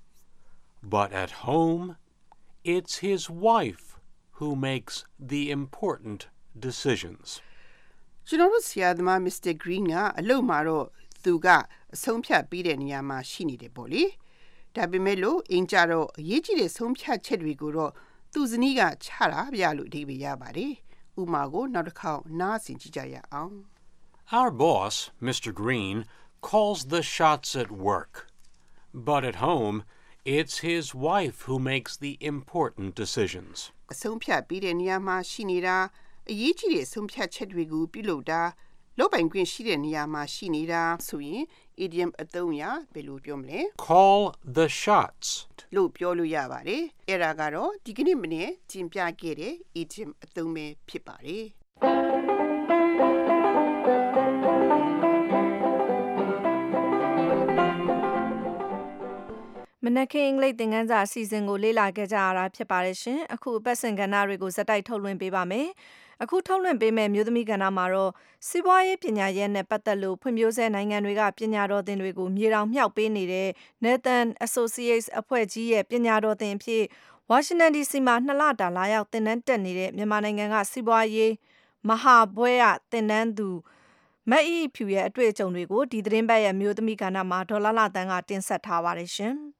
But at home, it's his wife who makes the important decisions. ကျွန်တော်တို့ဆရာသမား Mr. Green ကအလုပ်မှာတော့သူကအဆုံးဖြတ်ပေးတဲ့နေရာမှာရှိနေတယ်ပေါ့လေ။ဒါပေမဲ့လို့အင်ကြတော့အရေးကြီးတဲ့ဆုံးဖြတ်ချက်တွေကိုတော့သူဇနီးကချတာဗျလို့အဓိပ္ပာယ်ရပါတယ်။ဥပမာကိုနောက်တစ်ခေါက်နားဆင်ကြည့်ကြရအောင်။ Our boss, Mr. Green, calls the shots at work. But at home, it's his wife who makes the important decisions. အဆုံးဖြတ်ပေးတဲ့နေရာမှာရှိနေတာအရေးကြီးတဲ့ဆုံးဖြတ်ချက်တွေကိုပြုလုပ်တာလုပ်ပိုင်ခွင့်ရှိတဲ့နေရာမှာရှိနေတာဆိုရင် idiom အသုံးရဘယ်လိုပြောမလဲ Call the shots လို့ပြောလို့ရပါတယ်အဲ့ဒါကတော့ဒီကနေ့မနေ့တင်ပြခဲ့တဲ့ idiom အသုံးပဲဖြစ်ပါတယ်မနက်ခင်းအင်္ဂလိပ်သင်ခန်းစာအစီအစဉ်ကိုလေ့လာခဲ့ကြရတာဖြစ်ပါတယ်ရှင်။အခုအပတ်စဉ်ကဏ္ဍတွေကိုဇက်တိုက်ထုတ်လွှင့်ပေးပါမယ်။အခုထုတ်လွှင့်ပေးမယ့်မျိုးသမီးကဏ္ဍမှာတော့စီးပွားရေးပညာရပ်နဲ့ပတ်သက်လို့ဖွံ့ဖြိုးဆဲနိုင်ငံတွေကပညာတော်သင်တွေကိုမြေတောင်မြှောက်ပေးနေတဲ့ Nathan Associates အဖွဲ့ကြီးရဲ့ပညာတော်သင်အဖြစ်ဝါရှင်တန် DC မှာ2 လတာလာရောက်သင်တန်းတက်နေတဲ့မြန်မာနိုင်ငံကစီးပွားရေးမဟာဘွဲ့ရသင်တန်းသူမတ်အီဖြူရဲ့အတွေ့အကြုံတွေကိုဒီသတင်းပတ်ရဲ့မျိုးသမီးကဏ္ဍမှာဒေါ်လာတန်းကတင်ဆက်ထားပါတယ်ရှင်။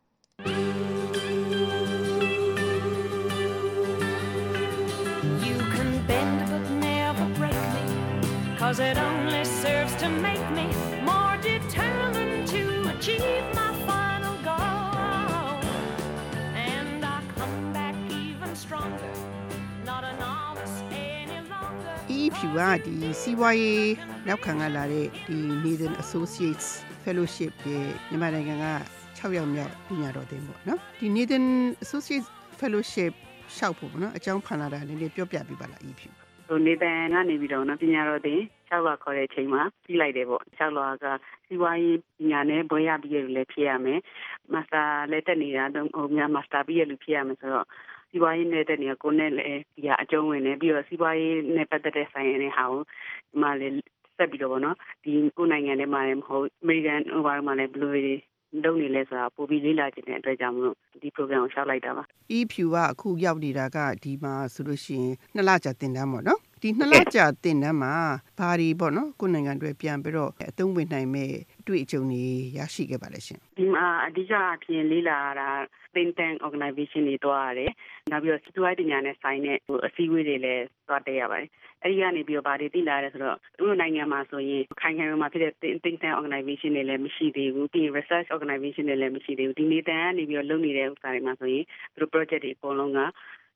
You can bend but never break me, 'cause it only serves to make me more determined to achieve my final goal. And I come back even stronger, not a novice any longer. if you are ဒီစီးပွားရေးနောက်ခံကလာတဲ့ဒီ Nathan Associates Fellowship ရဲ့မြန်မာနိုင်ငံက6ရောက်မြောက်ပညာတော်သင်ပေါ့နော်ဒီ Nathan Associates Fellowship ရှောက်ဖို့ပေါ့နော်အကြောင်းဖန်လာတာနည်းနည်းပြောပြပြပါလား if you ဟိုNathanကနေပြီးတော့နော်ပညာတော်သင်6လခေါ်တဲ့အချိန်မှာပြီးလိုက်တယ်ပေါ့6လကစီးပွားရေးပညာနဲ့ဘွဲရပြီးရလို့လည်းဖြစ်ရမယ်မာစတာလည်းတက်နေတာဟိုများမာစတာပြီးရလို့ဖြစ်ရမယ်ဆိုတော့စီးပွားရေးနဲ့တက်နေတာကိုနဲ့လည်းဒီကအကျုံးဝင်နေပြီးတော့စီးပွားရေးနဲ့ပတ်သက်တဲ့ဆိုင်ရတဲ့ဟာကိုဒီမှာလည်းဆက်ပြီးတော့ပေါ့နော်ဒီကိုနိုင်ငံထဲမှာလည်းမဟုတ်အမေရိကန်ဟိုဘာမှလည်းဘယ်လိုလုပ်နေလဲဆိုတာပိုပြီးလေ့လာခြင်းတဲ့အတွက်ကြောင့်မလို့ဒီ program ကိုရှောက်လိုက်တာပါ if you ကအခုရောက်နေတာကဒီမှာဆိုလို့ရှိရင်2လကြာသင်တန်းပေါ့နော်ဒီ2လကြာသင်တန်းမှာဘာတွေပေါ့နော်ကိုနိုင်ငံတွေပြန်ပြီးတော့အသုံးဝင်နိုင်မဲ့အတွေ့အကြုံတွေရရှိခဲ့ပါလဲရှင်ဒီမှာအဓိကအဖြစ်လေ့လာတာ think tank organization တွေတွားရတယ်နောက်ပြီးတော့စီးပွားရေးပညာနဲ့ဆိုင်တဲ့အစည်းအဝေးတွေလည်းတွားတက်ရပါတယ်အဲ့ဒီကနေပြီးတော့ဗာတွေသိလာရတယ်ဆိုတော့သူတို့နိုင်ငံမှာဆိုရင်ခိုင်ခိုင်မာဖြစ်တဲ့ think tank organization တွေလည်းမရှိသေးဘူးပြီး research organization တွေလည်းမရှိသေးဘူးဒီနေတန်ကနေပြီးတော့လုပ်နေတဲ့ဥစ္စာတွေမှာဆိုရင်သူတို့ project တွေအကုန်လုံးက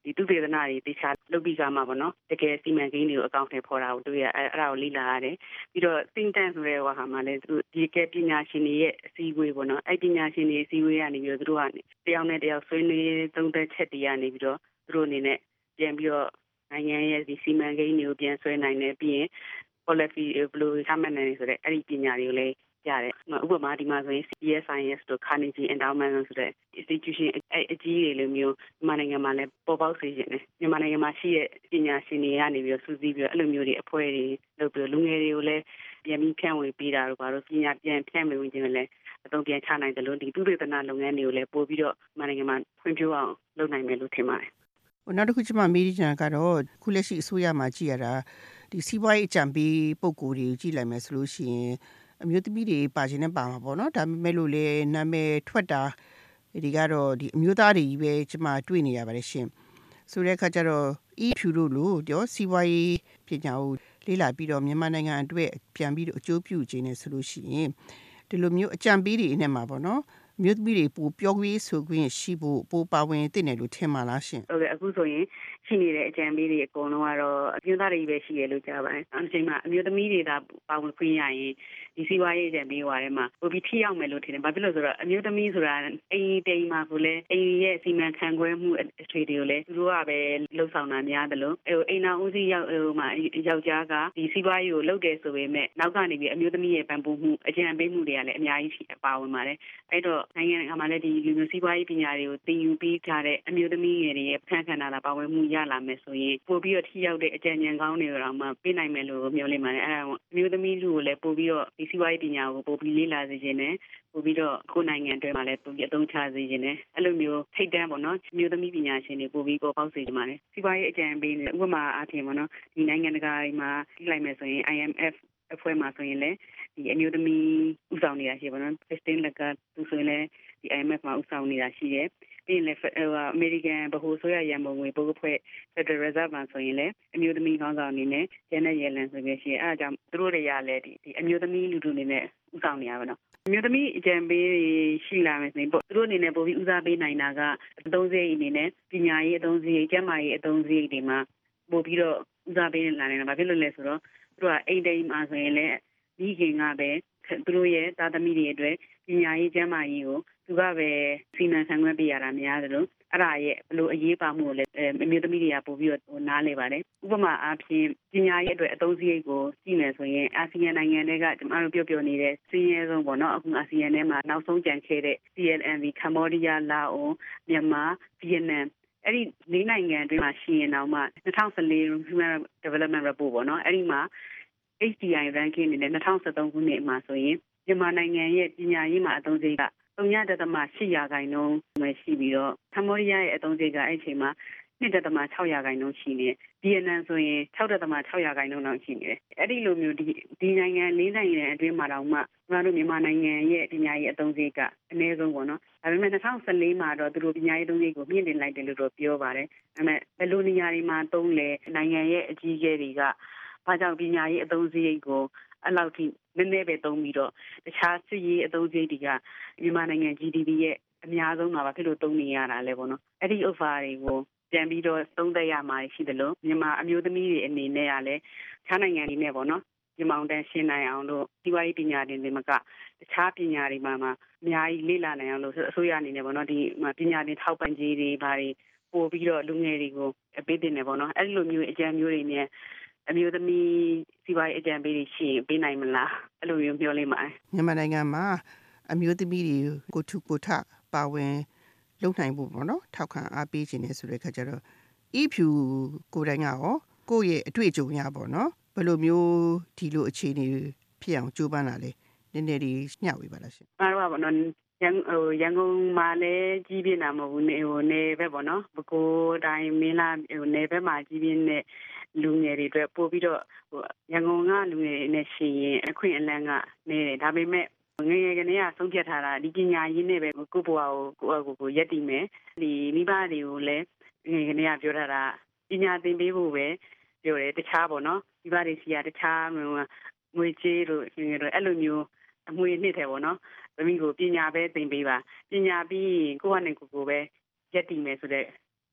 ဒီသူတေသနာတွေတခြားလုပ်ပြီးကမှပေါ့နော်တကယ်စီမံကိန်းတွေကိုအကောင့်ထဲပေါ်တာကိုတွေ့ရအဲ့ဒါကိုလေ့လာရတယ်ပြီးတော့ think tank ဆိုတဲ့ဟာမှာလည်းသူဒီကပညာရှင်တွေရဲ့အစည်းအဝေးပေါ့နော်အဲ့ပညာရှင်တွေအစည်းအဝေးကနေပြီးတော့သူတို့ကတယောက်နဲ့တယောက်ဆွေးနွေးသုံးသပ်ချက်တွေကနေပြီးတော့သူတို့အနေနဲ့ပြန်ပြီးတော့နိုင်ငံရဲ့ဒီစီမံကိန်းတွေကိုပြန်ဆွဲနိုင်တယ်ပြီးရင် policy ဘယ်လိုချမှတ်နိုင်လဲဆိုတဲ့အဲ့ဒီပညာတွေကိုလည်းရတယ်ဥပမာဒီမှာဆိုရင် CSIS တို့ Carnegie Endowment ဆိုတဲ့ institution အကြီးတွေလိုမျိုးမြန်မာနိုင်ငံမှာလည်းပေါ်ပေါက်စေခြင်းနဲ့မြန်မာနိုင်ငံမှာရှိတဲ့ပညာရှင်တွေကနေပြီးတော့စူးစီးပြီးတော့အဲ့လိုမျိုးတွေအဖွဲ့တွေလုပ်ပြီးလူငယ်တွေကိုလည်းပြန်ပြီးဖြန့်ဝေပေးတာတို့ဘာလို့ပညာပြန်ဖြန့်ဝေဝင်ခြင်းလည်းအသုံးပြန်ချနိုင်တယ်လို့ဒီသုတေသနလုပ်ငန်းတွေကိုလည်းပို့ပြီးတော့မြန်မာနိုင်ငံမှာဖွံ့ဖြိုးအောင်လုပ်နိုင်မယ်လို့ထင်ပါတယ်နောက်တစ်ခုကျွန်မမေးချင်တာကတော့ခုလက်ရှိအစိုးရမှာကြည့်ရတာဒီစီးပွားရေးအကြံပေးပုံကိုယ်တွေကိုကြည့်လိုက်မယ်ဆိုလို့ရှိရင်အမျိုးသမီးတွေပါခြင်းနဲ့ပါမှာပေါ့နော်ဒါပေမဲ့လို့လေနာမည်ထွက်တာဒီကတော့ဒီအမျိုးသားတွေကြီးပဲကျွန်မတွေ့နေရပါတယ်ရှင်ဆိုတဲ့အခါကျတော့ ဖြူတို့လို့ပြောစီးပွားရေးပညာကိုလေ့လာပြီးတော့မြန်မာနိုင်ငံအတွက်ပြန်ပြီးတော့အကျိုးပြုခြင်းနဲ့ဆိုလို့ရှိရင်ဒီလိုမျိုးအကြံပေးတွေနဲ့မှာပေါ့နော်မြို့သမီးတွေပိုပြောခွေးဆိုခွင့်ရှိဖို့ပိုပါဝင်သိတယ်လို့ထင်ပါလားရှင်ဟုတ်ကဲ့အခုဆိုရင်ရှိနေတဲ့အကြံပေးတွေအကုန်လုံးကတော့အမျိုးသားတွေပဲရှိရလို့ကြားပါတယ်အချိန်မှာအမျိုးသမီးတွေသာပါဝင်ခွင့်ရရင်ဒီစီးပွားရေးအကြံပေးဟွာထဲမှာပိုပြီးထိရောက်မယ်လို့ထင်တယ်ဘာဖြစ်လို့ဆိုတော့အမျိုးသမီးဆိုတာအိမ်တိမ်မှာဆိုလဲအိမ်ရဲ့စီမံခန့်ခွဲမှုအထွေတွေကိုလည်းသူတို့ကပဲလှုပ်ဆောင်တာများတယ်လို့အိမ်နာဦးစီးရောက်မှာယောက်ျားကဒီစီးပွားရေးကိုလုပ်တယ်ဆိုပေမဲ့နောက်ကနေပြီးအမျိုးသမီးရဲ့ပံ့ပိုးမှုအကြံပေးမှုတွေကလည်းအများကြီးပါဝင်ပါတယ်အဲ့တော့နိုင်ငံမှာလည်းဒီလူမျိုးစီးပွားရေးပညာတွေကိုသင်ယူပြီးကြတဲ့အမျိုးသမီးငယ်တွေရဲ့အခန်းကဏ္ဍလာပါဝင်မှုရလာမယ်ဆိုရင်ပို့ပြီးတော့ထိရောက်တဲ့အကြံဉာဏ်ကောင်းတွေတော့မှပေးနိုင်မယ်လို့မျှော်လင့်ပါတယ်အဲ့ဒါအမျိုးသမီးလူကိုလည်းပို့ပြီးတော့ဒီစီးပွားရေးပညာကိုပို့ပြီးလေ့လာစေခြင်းနဲ့ပို့ပြီးတော့ကိုယ်နိုင်ငံအတွင်းမှာလည်းပို့ပြီးအသုံးချစေခြင်းနဲ့အဲ့လိုမျိုးထိတ်တန်းပေါ့နော်အမျိုးသမီးပညာရှင်တွေပို့ပြီးပေါ်ပေါက်စေခြင်းပါတယ်စီးပွားရေးအကြံပေးဥပမာအားဖြင့်ပေါ့နော်ဒီနိုင်ငံတကာမှာကြည့်လိုက်မယ်ဆိုရင် IMF အဖွဲ့မှာဆိုရင်လည်းဒီအမျိုးသမီးဥဆောင်နေတာရှိပါတော့ Christine Lagarde သူဆိုရင်လည်းဒီ IMF မှာဥဆောင်နေတာရှိတယ်ပြီးရင်လည်းအမေရိကန်ဗဟိုဆိုရရန်ပုံငွေဘုတ်အဖွဲ့ Federal Reserve မှာဆိုရင်လည်းအမျိုးသမီးခေါင်းဆောင်အနေနဲ့ Janet Yellen ဆိုပြီးရှိရင်အဲဒါကြောင့်သူတို့တွေကလည်းဒီအမျိုးသမီးလူထုအနေနဲ့ဥဆောင်နေရပါတော့အမျိုးသမီးအကြံပေးရှိလာမယ်ဆိုရင်သူတို့အနေနဲ့ပိုပြီးဦးစားပေးနိုင်တာကအသုံးစရိတ်အနေနဲ့ပညာရေးအသုံးစရိတ်ကျန်းမာရေးအသုံးစရိတ်တွေမှာပိုပြီးတော့ဦးစားပေးလာနေတာဘာဖြစ်လို့လဲဆိုတော့သူတို့ကအိမ်တိမ်မှာဆိုရင်လည်းဒီခင်ကပဲသူတို့ရဲ့သားသမီးတွေအတွက်ပညာရေးကျန်းမာရေးကိုသူကပဲစီမံခန့်ခွဲပေးရတာများတယ်လို့အဲ့ဒါရဲ့ဘလို့အရေးပါမှုကိုလည်းအမျိုးသမီးတွေကပို့ပြီးတော့နားလဲပါတယ်ဥပမာအားဖြင့်ပညာရေးအတွက်အသုံးစရိတ်ကိုကြည့်မယ်ဆိုရင်အာဆီယံနိုင်ငံတွေကကျမတို့ပြောနေတဲ့စင်းရဲဆုံးပေါ့နော်အခုအာဆီယံထဲမှာနောက်ဆုံးကျန်ခဲ့တဲ့ CLMV ကမ္ဘောဒီးယားလာအိုမြန်မာဗီယက်နမ်အဲ့ဒီ၄နိုင်ငံအတွင်းမှာရှိရင်တော့မှ2014 Human Development Report ပေါ့နော်အဲ့ဒီမှာHDI ranking အနေနဲ့2013ခုနှစ်မှာဆိုရင်မြန်မာနိုင်ငံရဲ့ပညာရေးမှာအသုံးစရိတ်က3.8% ပဲရှိပြီးတော့ကမ္ဘောဒီးယားရဲ့အသုံးစရိတ်ကအဲ့ဒီအချိန်မှာ2.6% ရှိနေတယ်။ဗီယက်နမ်ဆိုရင်6.6% လောက်ရှိနေတယ်။အဲ့ဒီလိုမျိုးဒီနိုင်ငံ၄နိုင်ငံအတွင်းမှာတော့မှကျွန်တော်တို့မြန်မာနိုင်ငံရဲ့ပညာရေးအသုံးစရိတ်ကအနည်းဆုံးပေါ့နော်။ဒါပေမဲ့2014မှာတော့သူတို့ပညာရေးအသုံးစရိတ်ကိုမြင့်တင်လိုက်တယ်လို့တော့ပြောပါတယ်။ဒါပေမဲ့ဘယ်လိုနေရာတွေမှာသုံးလဲနိုင်ငံရဲ့အကြီးအကဲတွေကဘာကြောင့်ပညာရေးအသုံးစရိတ်ကိုအဲ့လောက်ထိနည်းနည်းပဲသုံးပြီးတော့တခြားစစ်ရေးအသုံးစရိတ်တွေကမြန်မာနိုင်ငံ GDP ရဲ့အများဆုံးမှာဖြစ်လို့သုံးနေရတာလဲပေါ့နော်အဲ့ဒီဥစ္စာတွေကိုပြန်ပြီးတော့သုံးသက်ရမှာရှိတယ်လို့မြန်မာအမျိုးသမီးတွေအနေနဲ့ကလည်းခြားနိုင်ငံတွေနဲ့ပေါ့နော်ဒီမောင်တန်းရှင်းနိုင်အောင်လို့ဒီဝါရေးပညာတွေမကတခြားပညာတွေမှာအများကြီးလေ့လာနိုင်အောင်လို့အစိုးရအနေနဲ့ပေါ့နော်ဒီပညာသင်ထောက်ပံ့ကြေးတွေဘာတွေပို့ပြီးတော့လူငယ်တွေကိုပေးတင်တယ်ပေါ့နော်အဲ့လိုမျိုးအကြံမျိုးတွေနဲ့အမျိုးသမီးစီးပွားရေးအကြံပေးရှိရင်ပေးနိုင်မလားအဲ့လိုမျိုးပြောလိမ့်မယ်မြန်မာနိုင်ငံမှာအမျိုးသမီးတွေကိုထုကိုထပါဝင်လုပ်နိုင်ဖို့ပေါ့နော်ထောက်ခံအားပေးခြင်းနဲ့ဆိုတဲ့အခါကျတော့ဖြူကိုယ်တိုင်ကရောကိုယ့်ရဲ့အတွေ့အကြုံရပေါ့နော်ဘယ်လိုမျိုးဒီလိုအခြေအနေဖြစ်အောင်ကြိုးပမ်းလာလဲနည်းနည်းလေးညှဝေပါလားရှင်အားတော့ပေါ့နော်ရန်ကုန်မှာလည်းကြီးပြင်းတာမဟုတ်ဘူးနေဘက်ပေါ့နော်ပဲခူးတိုင်းမင်းလာနေဘက်မှာကြီးပြင်းတဲ့လူငယ်တွေအတွက်ပို့ပြီးတော့ရန်ကုန်ကလူငယ်တွေနဲ့ရှင်ရင်အခွင့်အလမ်းကနေတယ်ဒါပေမဲ့ငယ်ငယ်ကနေကဆုံးဖြတ်ထားတာဒီပညာရေးနဲ့ပဲကိုယ့်ဘဝကိုရက်တည်မယ်ဒီမိဘတွေကိုလည်းငယ်ငယ်ကနေကပြောထားတာပညာသင်ပေးဖို့ပဲပြောတယ်တခြားပေါ့နော်မိဘတွေစီကတခြားငွေကြေးတို့ငယ်ငယ်တို့အဲ့လိုမျိုးအမွေနှစ်တယ်ပေါ့နော်သမီးကိုပညာပဲသင်ပေးပါပညာပြီးကိုယ့်ဟာနဲ့ကိုယ်ပဲရက်တည်မယ်ဆိုတဲ့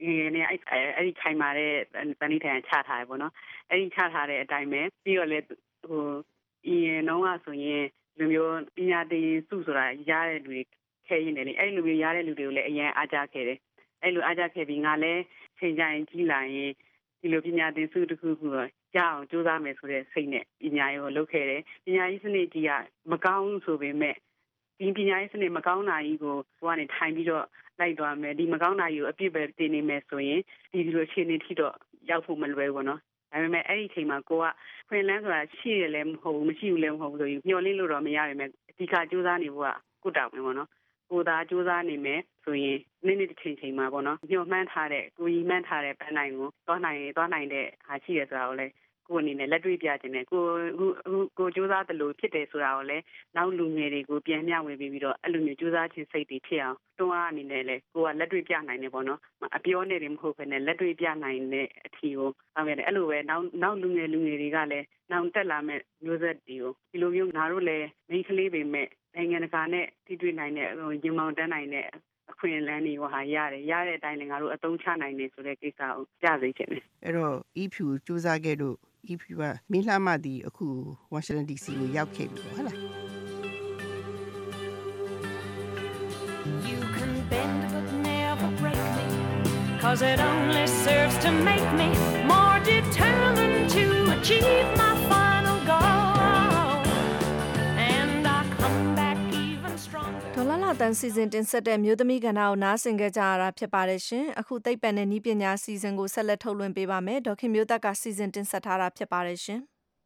နဲ့အဲ့ဒီခိုင်မာတဲ့တန်ဋိဌာန်ချထားတယ်ပေါ့နော်အဲ့ဒီချထားတဲ့အတိုင်းပဲပြီးတော့လေအရင်တော့ဆိုရင်လူမျိုးပညာသင်စုဆိုတာရတဲ့လူတွေခဲရင်တယ်လေအဲ့လိုမျိုးရတဲ့လူတွေကိုလည်းအရင်အားကြခဲ့တယ်အဲ့လိုအားကြခဲ့ပြီးငါလည်းချိန်ကြရင်ကြီးလာရင်ဒီလိုပညာသင်စုတစ်ခုခုရအောင်ကြိုးစားမယ်ဆိုတဲ့စိတ်နဲ့ပညာရေးကိုလုပ်ခဲ့တယ်ပညာရေးစနစ်ကြီးကမကောင်းဆိုပေမဲ့ဒီပညာရေးစနစ်မကောင်းတာကြီးကိုဟိုကနေထိုင်ပြီးတော့လိုက်သွားမယ်ဒီမကောင်းတာကြီးကိုအပြစ်ပဲတင်နေမယ်ဆိုရင်ဒီလိုအခြေအနေထိတော့ရောက်ဖို့မလွယ်ဘူးပေါ့နော်ဒါပေမဲ့အဲ့ဒီအချိန်မှာကိုကခွင့်လန်းဆိုတာရှိရလည်းမဟုတ်ဘူးမရှိဘူးလည်းမဟုတ်ဘူးဆိုရင်မျှော်လင့်လို့တော့မရပါမယ်အဓိကကြိုးစားနေဖို့ကကိုတောင်းမယ်ပေါ့နော်ကိုသာကြိုးစားနေမယ်ဆိုရင်နေ့တစ်ချိန်မှာပေါ့နော်ညှို့မှန်းထားတဲ့ကိုကြီးမှန်းထားတဲ့ပန်းနိုင်ကိုသွားနိုင်တဲ့ဟာရှိရဆိုတာကိုလည်းကိုအနေနဲ့လက်တွေ့ပြခြင်းနဲ့ကိုကြိုးစားတယ်လို့ဖြစ်တယ်ဆိုတာကိုလည်းနောက်လူငယ်တွေကိုပြန်မျှဝေပြီးတော့အဲ့လိုမျိုးကြိုးစားခြင်းစိတ်တွေဖြစ်အောင်တွန်းအားအနေနဲ့လည်းကိုကလက်တွေ့ပြနိုင်တယ်ပေါ့နော်အပြောနဲ့တွေမဟုတ်ဘဲနဲ့လက်တွေ့ပြနိုင်တဲ့အထီကိုအောင်ရတယ်အဲ့လိုပဲနောက်လူငယ်တွေကလည်းနောက်တက်လာမဲ့မျိုးဆက်တွေကိုဒီလိုမျိုးငါတို့လည်းမိန်းကလေးပေမဲ့နိုင်ငံတကာနဲ့ထိတွေ့နိုင်တဲ့ရင်မောင်တန်းနိုင်တဲ့အခွင့်အလမ်းတွေကိုရတဲ့အတိုင်းလည်းငါတို့အသုံးချနိုင်တယ်ဆိုတဲ့ကိစ္စကိုကြားသိချင်တယ်အဲ့တော့ EPU စူးစမ်းခဲ့လို့ EPU ကမင်းလှမသည်အခု Washington DC ကိုရောက်ခဲ့ပြီဟုတ်လား You can bend but never break me cause it only serves to make me more determined to achieve my final goal and I come back even stronger ဒေါ်လာလာတန်စီစဉ်တင်ဆက်တဲ့မျိုးသမီးကဏ္ဍကိုနားဆင်ကြရတာဖြစ်ပါတယ်ရှင်အခုသိပ္ပံနဲ့နည်းပညာစီစဉ်ကိုဆက်လက်ထုတ်လွှင့်ပေးပါမယ်ဒေါခင်မျိုးသက်ကစီစဉ်တင်ဆက်ထားတာဖြစ်ပါတယ်ရှင်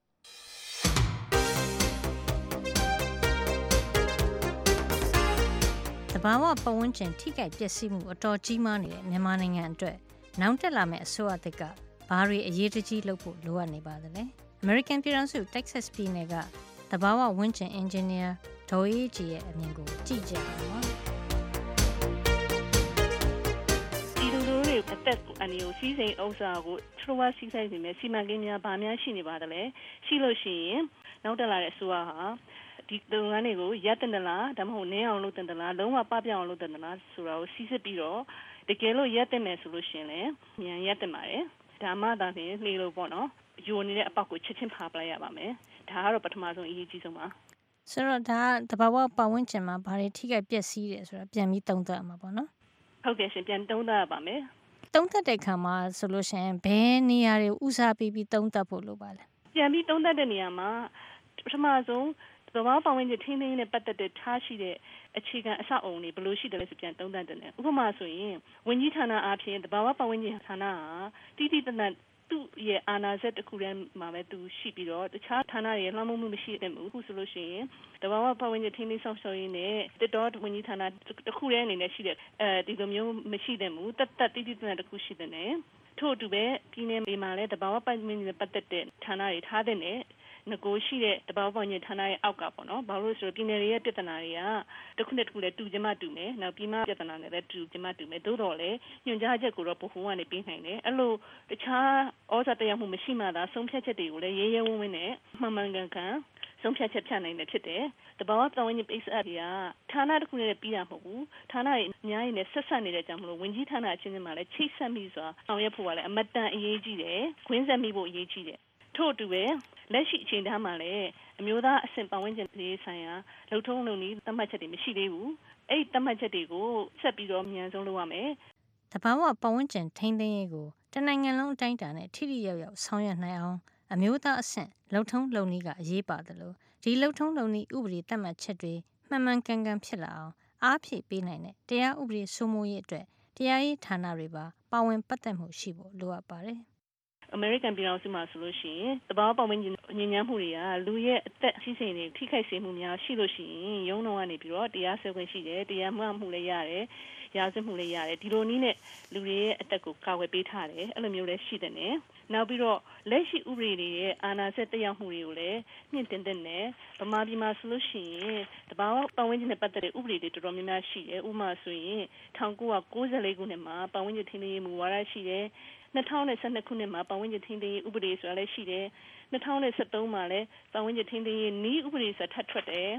တဘာဝပတ်ဝန်းကျင်ထိခိုက်ပျက်စီးမှုအတော်ကြီးမားနေတဲ့မြန်မာနိုင်ငံအတွက်နောက်တက်လာမယ့်အစိုးရသစ်ကဘာတွေအရေးတကြီးလုပ်ဖို့လိုအပ်နေပါသလဲ American ပြည်ထောင်စု Texas ပြည်နယ်ကတဘာဝဝန်းကျင်အင်ဂျင်နီယာဒေါ်အေးကြီးရဲ့အမြင်ကိုကြည့်ကြရအောင်ဒီလိုတွေအသက်အနေကိုစီးစိမ်ဥစ္စာကိုထရဝါစီးဆိုင်နေမယ်စီမံကိန်းများဗာများရှိနေပါသလဲရှိလို့ရှိရင်နောက်တက်လာတဲ့အစိုးရဟာဒီလုပ်ငန်းတွေကိုရပ်တင်သလားဒါမှမဟုတ်နည်းအောင်လုပ်တင်သလားလုံးဝပပျောက်အောင်လုပ်တင်သလားဆိုတာကိုစီစစ်ပြီးတော့တကယ်လို့ရပ်တင်မယ်ဆိုလို့ရှိရင်လည်းမြန်ရပ်တင်ပါတယ်ဒါမှသာဖြင့်လှေလို့ပေါ့နော်ယိုနေတဲ့အပေါက်ကိုချက်ချင်းဖာပလိုက်ရပါမယ်ဒါကတော့ပထမဆုံးအရေးကြီးဆုံးပါဆိုတော့ဒါတဘာဝပတ်ဝန်းကျင်မှာဘာတွေထိခိုက်ပျက်စီးတယ်ဆိုတာပြန်ပြီးသုံးသပ်ရမှာပေါ့နော်ဟုတ်ကဲ့ရှင်ပြန်သုံးသပ်ရပါမယ်သုံးသပ်တဲ့အခါမှာဆိုလို့ရှိရင်ဘယ်နေရာတွေဦးစားပေးပြီးသုံးသပ်ဖို့လိုပါလဲပြန်ပြီးသုံးသပ်တဲ့နေရာမှာပထမဆုံးတဘာဝပတ်ဝန်းကျင်ထိန်းသိမ်းနဲ့ပတ်သက်တဲ့ထားရှိတဲ့အခြေခံအဆောက်အအုံတွေဘယ်လိုရှိတယ်လဲဆိုပြန်သုံးသပ်တယ်ဥပမာဆိုရင်ဝန်ကြီးဌာနအားဖြင့်တဘာဝပတ်ဝန်းကျင်ဌာနဟာတိတိတတ်သူ့ရဲ့အာဏာစက်တစ်ခုတည်းမှာပဲသူရှိပြီးတော့တခြားဌာနတွေလွှမ်းမိုးမှုမရှိတဲ့ဘူးအခုဆိုလို့ရှိရင်တဘာဝပတ်ဝန်းကျင်ထိန်းသိမ်းဆောင်ရှောက်ရေးနဲ့တစ်တော်ဝန်ကြီးဌာနတစ်ခုတည်းအနေနဲ့ရှိတဲ့ဒီလိုမျိုးမရှိတဲ့ဘူးတတ်တိတိတတ်တစ်ခုရှိတဲ့နဲ့ထို့အတူပဲပြည်နယ်မှာလည်းတဘာဝပတ်ဝန်းကျင်နဲ့ပတ်သက်တဲ့ဌာနတွေထားတဲ့နဲ့ငကိုရှိတဲ့တဘာဝပတ်ဝန်းကျင်ဌာနရဲ့အောက်ကပေါ့နော်ဘာလို့ဆိုတော့ပြည်နယ်ရဲ့ပြဿနာတွေကတစ်ခုနဲ့တစ်ခုလည်းတူချင်မှတူမယ်နောက်ပြည်မပြဿနာနဲ့လည်းတူချင်မှတူမယ်သို့တော်လည်းညွှန်ကြားချက်ကိုတော့ဗဟိုကနေပေးနိုင်တယ်အဲ့လိုတခြားဩဇာတရားမှုမရှိမှသာဆုံးဖြတ်ချက်တွေကိုလည်းရဲရဲဝံ့ဝံ့နဲ့မှန်မှန်ကန်ကန်ဆုံးဖြတ်ချက်ဖြတ်နိုင်တယ်ဖြစ်တယ်တဘာဝပတ်ဝန်းကျင်ပိတ်ဆက်တွေကဌာနတစ်ခုနဲ့ပြီးတာမဟုတ်ဘူးဌာနတွေအများကြီးနဲ့ဆက်ဆက်နေတဲ့ကြောင့်မလို့ဝန်ကြီးဌာနအချင်းချင်းမှလည်းချိတ်ဆက်မိစွာအောင်ရဖို့ကလည်းအမတန်အရေးကြီးတယ်ခွင်းဆက်မိဖို့အရေးကြီးတယ်ထို့အတူပဲလက်ရှိအချိန်သားမှာလည်းအမျိုးသားအဆင့်ပတ်ဝန်းကျင်ရေးဆိုင်ရာလုံထုံးလုံနည်းသတ်မှတ်ချက်တွေမရှိသေးဘူးအဲ့ဒီသတ်မှတ်ချက်တွေကိုဆက်ပြီးတော့အမြန်ဆုံးလုပ်ရမယ်တဘာဝပတ်ဝန်းကျင်ထိန်းသိမ်းရေးကိုတနိုင်ငံလုံးအတိုင်းအတာနဲ့ထိထိရောက်ရောက်ဆောင်ရွက်နိုင်အောင်အမျိုးသားအဆင့်လုံထုံးလုံနည်းကအရေးပါတယ်လို့ဒီလုံထုံးလုံနည်းဥပဒေသတ်မှတ်ချက်တွေမှန်မှန်ကန်ကန်ဖြစ်လာအောင်အားဖြည့်ပေးနိုင်တဲ့တရားဥပဒေစိုးမိုးရေးအတွက်တရားရေးဌာနတွေပါဝင်ပတ်သက်မှုရှိဖို့လိုအပ်ပါတယ် American ပြည်ထောင်စုမှာဆိုလို့ရှိရင်တဘာဝပတ်ဝန်းကျင်ညဉ့်ညမ်းမှုတွေကလူရဲ့အသက်ရှိစိမ်တွေထိခိုက်စေမှုများရှိလို့ရှိရင်ရုံးတော်ကနေပြီးတော့တရားစွဲခွင့်ရှိတယ်တရားမှမှုလည်းရတယ်ရာဇဝတ်မှုလည်းရတယ်ဒီလိုနည်းနဲ့လူတွေရဲ့အသက်ကိုကာကွယ်ပေးထားတယ်အဲ့လိုမျိုးလည်းရှိတယ်နဲ့နောက်ပြီးတော့လက်ရှိဥပဒေတွေရဲ့အာဏာစက်တရားမှုတွေကိုလည်းမြင့်တင်တဲ့နဲ့ဗမာပြည်မှာဆိုလို့ရှိရင်တဘာဝပတ်ဝန်းကျင်နဲ့ပတ်သက်တဲ့ဥပဒေတွေတော်တော်များများရှိတယ်ဥပမာဆိုရင်1994ခုနှစ်မှာပတ်ဝန်းကျင်ထိန်းသိမ်းရေးမူဝါဒရှိတယ်2012ခုနှစ်မှာပတ်ဝန်းကျင်ထိန်းသိမ်းရေးဥပဒေဆိုတာလည်းရှိတယ်2013မှာလည်းပတ်ဝန်းကျင်ထိန်းသိမ်းရေးနည်းဥပဒေဆိုတာထပ်ထွက်တယ်ဗ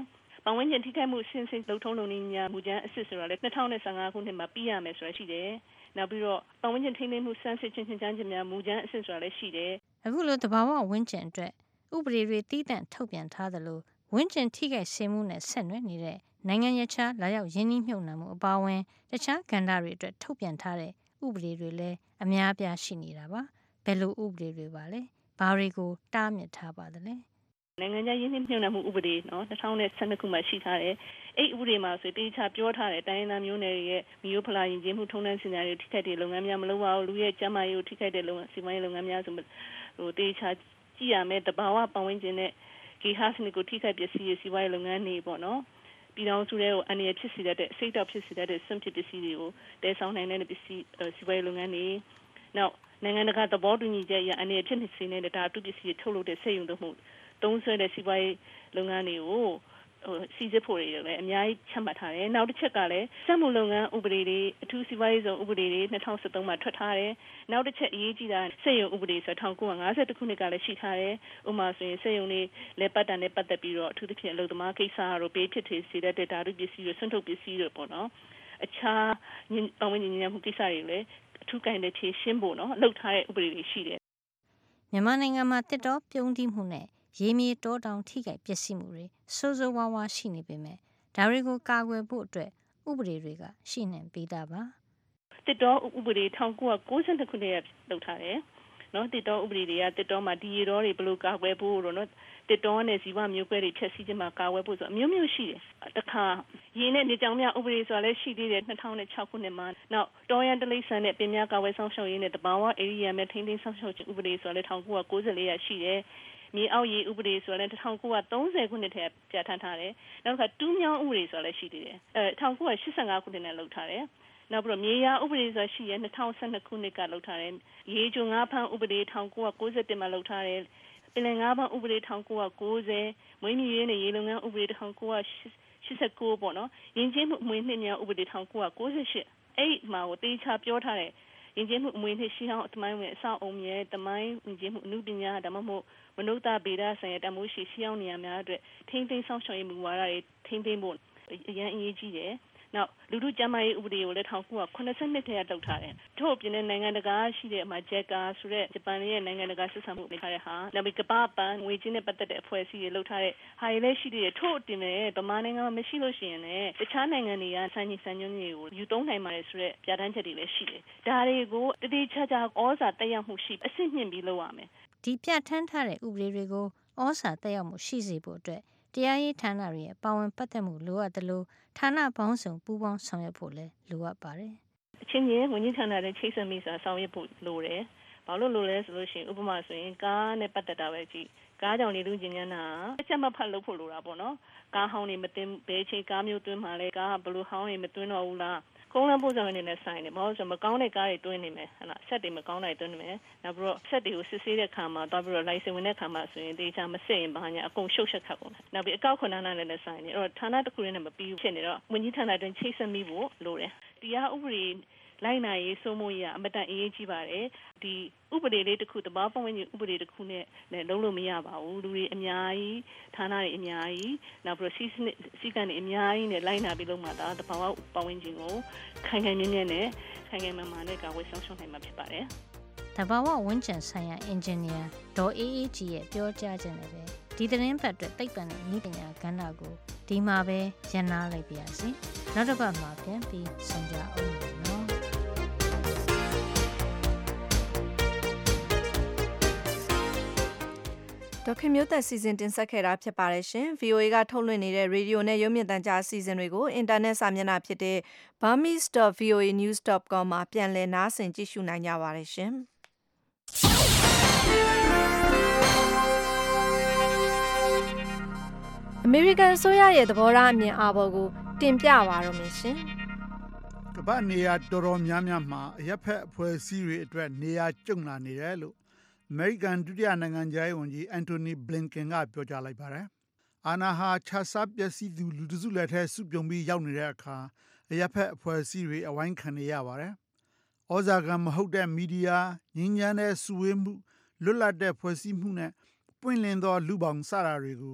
ပတ်ဝန်းကျင်ထိခိုက်မှုဆင့်ဆင့်လုံထုံးလုံနည်းများမူကြမ်းအစစ်ဆိုတာလည်း2015ခုနှစ်မှာပြီးရမယ်ဆိုတာရှိတယ်နောက်ပြီးတော့ပတ်ဝန်းကျင်ထိန်းသိမ်းမှုစမ်းစစ်ချင်းချင်းချင်းများမူကြမ်းအစစ်ဆိုတာလည်းရှိတယ်အခုလိုတဘာဝဝန်းကျင်အတွက်ဥပဒေတွေတည်တံ့ထုတ်ပြန်ထားသလိုဝန်းကျင်ထိခိုက်စေမှုနဲ့ဆက်နွယ်နေတဲ့နိုင်ငံရခြားလာရောက်ရင်းနှီးမြှုပ်နှံမှုအပါအဝင်တခြားကဏ္ဍတွေအတွက်ထုတ်ပြန်ထားတဲ့ဥပဒေတွေလည်းအများအပြားရှိနေတာပါဘယ်လိုဥပဒေတွေပါလဲဘာတွေကိုတားမြစ်ထားပါသလဲနိုင်ငံခြားရင်းနှီးမြှုပ်နှံမှုဥပဒေနော်2012ခုမှာရှိထားတယ်အဲ့ဥပဒေမှာဆိုတေချာပြောထားတယ်တိုင်းရင်းသားမျိုးနယ်တွေရဲ့မျိုးဖလာယဉ်ကျေးမှုထုံးတမ်းစင်ညာတွေထိခိုက်တဲ့လုပ်ငန်းများမလုပ်ပါဘူးလူရဲ့ကျန်းမာရေးကိုထိခိုက်တဲ့လုပ်ငန်းစီမံရေးလုပ်ငန်းများဆိုတေချာကြည့်ရမယ်တဘာဝပတ်ဝန်းကျင်နဲ့ဂေဟစနစ်ကိုထိခိုက်ပစ္စည်းရေးစီမံရေးလုပ်ငန်းတွေပေါ့နော်ပြည်တော်စုတွေကိုအနေနဲ့ဖြစ်စေတဲ့အစိတ်တောက်ဖြစ်စေတဲ့စွန့်ပစ်ပစ္စည်းတွေကိုတဲဆောင်နိုင်တဲ့ပစ္စည်းစီမံရေးလုပ်ငန်းတွေနောက်နိုင်ငံတကာသဘောတူညီချက်အရအနေနဲ့ဖြစ်နေစေတဲ့ဓာတုပစ္စည်းထုတ်လုပ်တဲ့စက်ရုံတို့မှုသုံးဆွဲတဲ့စီးပွားရေးလုပ်ငန်းတွေကိုစီစစ်ဖို့တွေလည်းအများကြီးချမှတ်ထားတယ်။နောက်တစ်ချက်ကလည်းစက်မှုလုပ်ငန်းဥပဒေတွေအထူးစီးပွားရေးဆောင်ဥပဒေတွေ2013မှာထွက်ထားတယ်။နောက်တစ်ချက်အရေးကြီးတာစက်ရုံဥပဒေဆို1952ခုနှစ်ကလည်းရှိထားတယ်။ဥပမာဆိုရင်စက်ရုံတွေလက်ပတ်တန်နဲ့ပတ်သက်ပြီးတော့အထူးသဖြင့်အလုပ်သမားကိစ္စတို့ပေးဖြစ်စေတဲ့ဓာတုပစ္စည်းတွေဆွန့်ထုတ်ပစ္စည်းတွေပေါ့နော်။အခြားပတ်ဝန်းကျင်ညဉ့်မှုကိစ္စတွေလည်းအထူးကိုင်တဲ့ဖြေရှင်းဖို့နော်လှုပ်ထားတဲ့ဥပဒေတွေရှိတယ်။မြန်မာနိုင်ငံမှာတစ်တော်ပြုံးတိမှုနဲ့ရေမြေတောတောင်ထိခိုက်ပျက်စီးမှုတွေဆိုးဆိုးဝါးဝါးရှိနေပေမဲ့ဒါတွေကိုကာကွယ်ဖို့အတွက်ဥပဒေတွေကရှိနေပြီးသားပါတစ်တော်ဥပဒေ1992ခုနှစ်ကလုပ်ထားတယ်နော်တစ်တော်ဥပဒေတွေကတစ်တော်မှာဒီရေတော်တွေဘယ်လိုကာကွယ်ဖို့တော့နော်တစ်တော်နဲ့ဇီဝမျိုးကွဲတွေဖြတ်စည်းခြင်းမှာကာကွယ်ဖို့ဆိုအမျိုးမျိုးရှိတယ်တခါရေနဲ့နေကြောင်များဥပဒေဆိုတာလည်းရှိသေးတယ်2006ခုနှစ်မှာနောက်တောရန်တလိဆန်နဲ့ပင်များကာကွယ်ဆောင်ရှောက်ရေးနဲ့တဘာဝဧရိယာမဲ့ထိန်းသိမ်းဆောင်ရှောက်ခြင်းဥပဒေဆိုတာလည်း1994ရရှိတယ်မြေအောက်ရေဥပဒေဆိုလည်း1930ခုနှစ်ထဲပြဋ္ဌာန်းထားတယ်။နောက်တစ်ခါတူးမြောင်းဥပဒေဆိုလည်းရှိသေးတယ်။1985ခုနှစ်နဲ့လုပ်ထားတယ်။နောက်ပြီးတော့မြေယာဥပဒေဆိုရှိရ2012ခုနှစ်ကလုပ်ထားတယ်။ရေချိုငါးဖမ်းဥပဒေ1991မှာလုပ်ထားတယ်။ပင်လယ်ငါးဖမ်းဥပဒေ1990မွေးမြူရေးနဲ့ရေလုံငန်းဥပဒေ1989ပေါ့နော်။ယဉ်ကျေးမှုအမွေနှစ်များဥပဒေ1998အဲ့မှာကိုတေချာပြောထားတယ်။ယဉ်ကျေးမှုအမွေနှစ်ရှိအောင်အသမိုင်းဝင်အဆောက်အုံရဲ့တမိုင်းယဉ်ကျေးမှုအမှုပညာဒါမှမဟုတ်မနုဿဗေဒဆိုင်ရာတမိုးရှိရှိအောင်နေရာများအတွက်ထိန်းသိမ်းဆောင်ရှောက်ရေးမူဝါဒတွေထိန်းသိမ်းဖို့အရန်အရေးကြီးတယ်။နောက်လူထုကျန်းမာရေးဥပဒေကိုလည်း1992ထဲကလုပ်ထားတယ်။ထို့အပြင်နိုင်ငံတကာရှိတဲ့အမှာ JECA ဆိုတဲ့ဂျပန်ရဲ့နိုင်ငံတကာဆက်ဆံမှုလုပ်ထားတဲ့ဟာနောက်ပြီးကမ္ဘာ့ဘဏ်ငွေကြေးနဲ့ပတ်သက်တဲ့အဖွဲ့အစည်းတွေလုပ်ထားတဲ့ဟာတွေလည်းရှိသေးတယ်။ထို့အပြင်လည်းဗမာနိုင်ငံမှာမရှိလို့ရှိရင်လည်းတခြားနိုင်ငံတွေကစံချိန်စံညွှန်းတွေကိုယူသုံးနိုင်ပါတယ်ဆိုတဲ့ပြဋ္ဌာန်းချက်တွေလည်းရှိတယ်။ဒါတွေကိုတတိချာချာဩဇာတက်ရောက်မှုရှိအဆင့်မြင့်ပြီးလုပ်ရမယ်။ဒီပြဋ္ဌာန်းထားတဲ့ဥပဒေတွေကိုဩဇာတက်ရောက်မှုရှိစေဖို့အတွက်တရားရေးဌာနတွေရဲ့ပါဝင်ပတ်သက်မှုလိုအပ်တယ်လို့ဌာနပေါင်းစုံပူးပေါင်းဆောင်ရွက်ဖို့လည်းလိုအပ်ပါတယ်။အချင်းချင်းဝန်ကြီးဌာနတွေချိတ်ဆက်မိဆိုတာဆောင်ရွက်ဖို့လိုတယ်။ဘာလို့လိုလဲဆိုလို့ရှိရင်ဥပမာဆိုရင်ကားနဲ့ပတ်သက်တာပဲကြည့်။ကားကြောင့်လေလူကျင်ညာနာအချက်မဖတ်လို့ဖို့လိုတာပေါ့နော်။ကားဟောင်းတွေမတင်ဘဲချိန်ကားမျိုးတွင်းမှလည်းကားဘလို့ဟောင်းတွေမတွင်းတော့ဘူးလား။ကုန်းလမ်းပို့ဆောင်ရေးနဲ့ဆိုင်တယ်မဟုတ်ဆိုမကောင်းတဲ့ကားတွေတွင်းနေမယ်ဟဲ့လားဆက်တွေမကောင်းတာတွင်းနေမယ်နောက်ပြီးတော့ဆက်တွေကိုစစ်ဆေးတဲ့ခါမှာတော့ပြီးတော့ license ဝင်တဲ့ခါမှာဆိုရင်တေချာမစစ်ရင်ဘာညာအကုန်ရှုပ်ရှက်ခတ်ကုန်တယ်နောက်ပြီးအကောက်ခွန်ဌာနနဲ့ဆိုင်တယ်အဲ့တော့ဌာနတစ်ခုနဲ့မပြီးဖြစ်နေတော့ဝန်ကြီးဌာနတွင်ချိတ်ဆက်မိဖို့လိုတယ်တရားဥပဒေလိုက်နာရေးစိုးမိုးရေးအမတန်အရေးကြီးပါတယ်ဒီဥပဒေလေးတစ်ခုတဘာပတ်ဝန်းကျင်ဥပဒေတစ်ခုနဲ့လုံးလို့မရပါဘူးလူတွေအများကြီးဌာနတွေအများကြီးနောက်ပြီးစီကံတွေအများကြီးနဲ့လိုက်နာပြီးလုံးမှာဒါတဘာပတ်ဝန်းကျင်ကိုခိုင်ခိုင်မြဲမြဲနဲ့ခိုင်ခိုင်မာမာနဲ့ကာဝယ်ဆောင်ရှောက်နိုင်မှာဖြစ်ပါတယ်တဘာဝဝန်းကျင်ဆိုင်ရာအင်ဂျင်နီယာဒေါ်အေးအေးကြီးရဲ့ပြောကြားခြင်းနဲ့ပဲဒီသတင်းပတ်အတွက်သိပ္ပံနဲ့နည်းပညာကဏ္ဍကိုဒီမှာပဲရန်နာလိုက်ပါရစေနောက်တစ်ပတ်မှာပြန်ပြီးဆုံကြအောင်နော်ဒေါက်ခင်မျိုးသက်စီစဉ်တင်ဆက်ခဲ့တာဖြစ်ပါတယ်ရှင်။ VOA ကထုတ်လွှင့်နေတဲ့ရေဒီယိုနဲ့ရုပ်မြင်သံကြားအစီအစဉ်တွေကိုအင်တာနက်စာမျက်နှာဖြစ်တဲ့ burmese.voanews.com မှာပြန်လည်နားဆင်ကြည့်ရှုနိုင်ကြပါတယ်ရှင်။အမေရိကန်အစိုးရရဲ့သဘောထားအမြင်အာဘော်ကိုတင်ပြပါရမရှင်။ကမ္ဘာနေရာတော်တော်များများမှာအရက်ဖက်အဖွဲ့အစည်းတွေအတွက်နေရာကျုံလာနေတယ်လို့အမေရိကန်ဒုတိယနိုင်ငံခြားရေးဝန်ကြီးအန်တိုနီဘလင်ကန်ကပြောကြားလိုက်ပါတယ်။အာဏာဟာခြစားပျက်စီးသူလူတစုလက်ထဲစုပြုံပြီးရောက်နေတဲ့အခါအရက်ဖက်အဖွဲ့အစည်းတွေအဝိုင်းခံနေရပါတယ်။ဩဇာခံမဟုတ်တဲ့မီဒီယာငြိမ်းချမ်းတဲ့စုဝေးမှုလွတ်လပ်တဲ့ဖွဲ့စည်းမှုနဲ့ပွင့်လင်းသောလူပေါင်းစတာတွေကို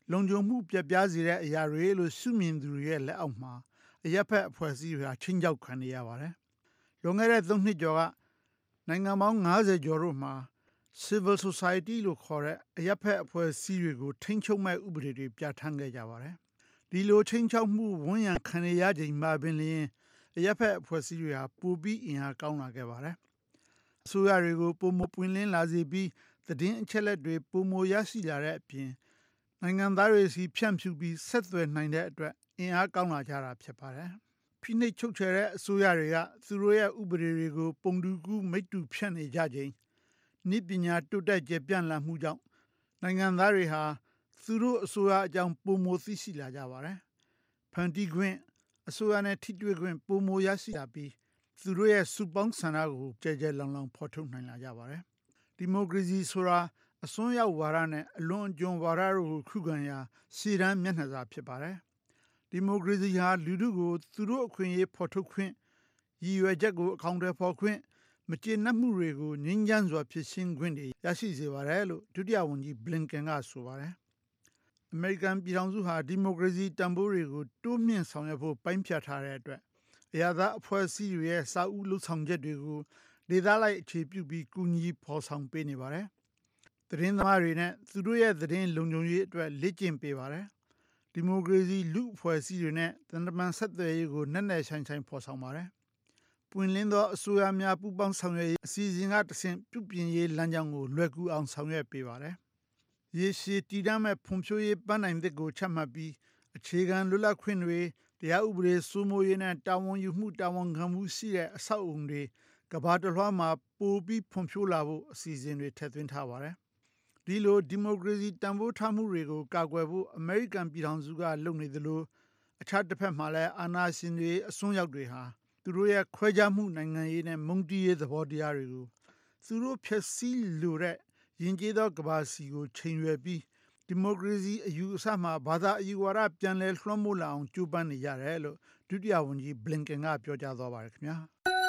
လုံခြုံမှုပြပြစေတဲ့အရာတွေလို့စုမြင်သူတွေရဲ့လက်အောက်မှာအရက်ဖက်အဖွဲ့အစည်းတွေဟာချင်းချောက်ခံနေရပါတယ်။လွန်ခဲ့တဲ့3နှစ်ကျော်ကနိုင်ငံပေါင်း90ကျော်တို့မှာ Civil Society လို့ခေါ်တဲ့အရက်ဖက်အဖွဲ့အစည်းတွေကိုထိန်းချုပ်မဲ့ဥပဒေတွေပြဋ္ဌာန်းခဲ့ကြပါတယ်။ဒီလိုထိန်းချုပ်မှုဝန်ရံခံရချိန်မှာပင်လျင်အရက်ဖက်အဖွဲ့အစည်းတွေဟာပိုပြီးအင်အားကောင်းလာခဲ့ပါတယ်။အစိုးရတွေကိုပုံမပွင့်လင်းလာစေပြီးသတင်းအချက်အလက်တွေပုံမရရှိလာတဲ့အပြင်နိုင်ငံသားတွေစီဖြန့်ဖြူးပြီးဆက်သွယ်နိုင်တဲ့အတွက်အင်အားကောင်းလာကြတာဖြစ်ပါတယ်။ဖိနှိပ်ချုပ်ချယ်တဲ့အစိုးရတွေကသူတို့ရဲ့ဥပဒေတွေကိုပုံတူကူးမိတ္တူဖြန့်နေကြချိန်နိပညာတိုးတက်ကျယ်ပြန့်လာမှုကြောင့်နိုင်ငံသားတွေဟာသူတို့အစိုးရအကြောင်းပုံမသိရှိလာကြပါတယ်။ဖန်တီးခွင့်အစိုးရနဲ့ထိတွေ့ခွင့်ပုံမရရှိလာပြီးသူတို့ရဲ့စုပေါင်းဆန္ဒကိုကြဲကြဲလောင်လောင်ဖော်ထုတ်နိုင်လာကြပါတယ်။ဒီမိုကရေစီဆိုတာအစွန်းရောက်ဝါဒနဲ့အလွန်အကျွံဝါဒတို့ကိုခုခံရာရှေ့တန်းမျက်နှာစာဖြစ်ပါတယ်။ဒီမိုကရေစီဟာလူထုကိုသူတို့အခွင့်အရေးဖော်ထုတ်ခွင့်ရည်ရွယ်ချက်ကိုအကောင့်တွေဖော်ခွင့်မကျေနပ်မှုတွေကိုငြိမ်းချမ်းစွာဖြစ်ရှင်းခွင့်တွေရရှိစေပါတယ်လို့ဒုတိယဝန်ကြီးဘလင်ကန်ကဆိုပါတယ်။အမေရိကန်ပြည်ထောင်စုဟာဒီမိုကရေစီတန်ဖိုးတွေကိုတိုးမြင့်ဆောင်ရွက်ဖို့ပိုင်းဖြတ်ထားတဲ့အတွက်အရာသားအဖွဲ့အစည်းတွေရဲ့စာအုပ်လှုပ်ဆောင်ချက်တွေကိုဒေသလိုက်အခြေပြုပြီးကူညီဖော်ဆောင်ပေးနေပါတယ်။သတင်းသမားတွေနဲ့သူတို့ရဲ့သတင်းလုံခြုံရေးအတွက်လေ့ကျင့်ပေးပါတယ်။ဒီမိုကရေစီလူအဖွဲ့အစည်းတွေနဲ့တန်တမန်ဆက်သွယ်ရေးကိုနက်နက်ရှိုင်းရှိုင်းဖော်ဆောင်ပါတယ်။ပွင့်လင်းသောအစိုးရများပူးပေါင်းဆောင်ရွက်ရေးအစီအစဉ်ကတဆင့်ပြုပြင်ရေးလမ်းကြောင်းကိုလွယ်ကူအောင်ဆောင်ရွက်ပေးပါတယ်။ရေရှည်တည်တံ့မဲ့ဖွံ့ဖြိုးရေးပန်းတိုင်သစ်ကိုချမှတ်ပြီးအခြေခံလွတ်လပ်ခွင့်တွေတရားဥပဒေစိုးမိုးရေးနဲ့တာဝန်ယူမှုတာဝန်ခံမှုရှိတဲ့အဆောက်အုံတွေကမ္ဘာတစ်လွှားမှာပိုပြီးဖွံ့ဖြိုးလာဖို့အစီအစဉ်တွေထည့်သွင်းထားပါတယ်။ဒီလိုဒီမိုကရေစီတန်ဖိုးထားမှုတွေကိုကာကွယ်ဖို့အမေရိကန်ပြည်ထောင်စုကလုပ်နေသလိုအခြားတစ်ဖက်မှာလည်းအာဏာရှင်တွေအစွန်းရောက်တွေဟာသူတို့ရဲ့ခွဲခြားမှုနိုင်ငံရေးနဲ့မုန်းတီးရေးသဘောတရားတွေကိုသူတို့ဖျက်ဆီးလိုတဲ့ယဉ်ကျေးသောကမ္ဘာစီကိုချိန်ရွယ်ပြီးဒီမိုကရေစီအယူအဆမှာဘာသာအယူဝါဒပြန်လည်လွှမ်းမိုးလာအောင်ကြိုးပမ်းနေရတယ်လို့ဒုတိယဝန်ကြီးဘလင်ကန်ကပြောကြားသွားပါတယ်ခင်ဗျာ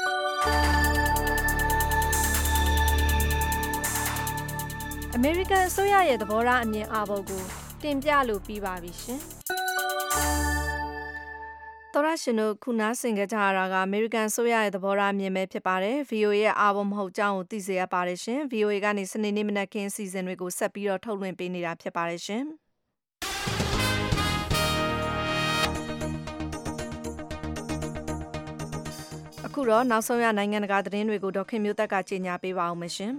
အမေရိကန်အစိုးရရဲ့သဘောထားအမြင်အာဘော်ကိုတင်ပြလို့ပြီးပါပြီရှင်တော်ရရှင်တို့ခုနားဆင်ကြကြရတာကအမေရိကန်ဆိုရရဲ့သဘောထားမြင်ပဲဖြစ်ပါတယ် VOA ရဲ့အာဘော်မဟုတ်ကြောင်းကိုသိစေရပါတယ်ရှင် VOA ကနေစနေနေ့မနက်ခင်းစီစဉ်တွေကိုဆက်ပြီးတော့ထုတ်လွှင့်ပေးနေတာဖြစ်ပါတယ်ရှင်အခုတော့နောက်ဆုံးရနိုင်ငံတကာသတင်းတွေကိုဒေါက်ခင်မျိုးသက်ကကြေညာပေးပါအောင်မရှင်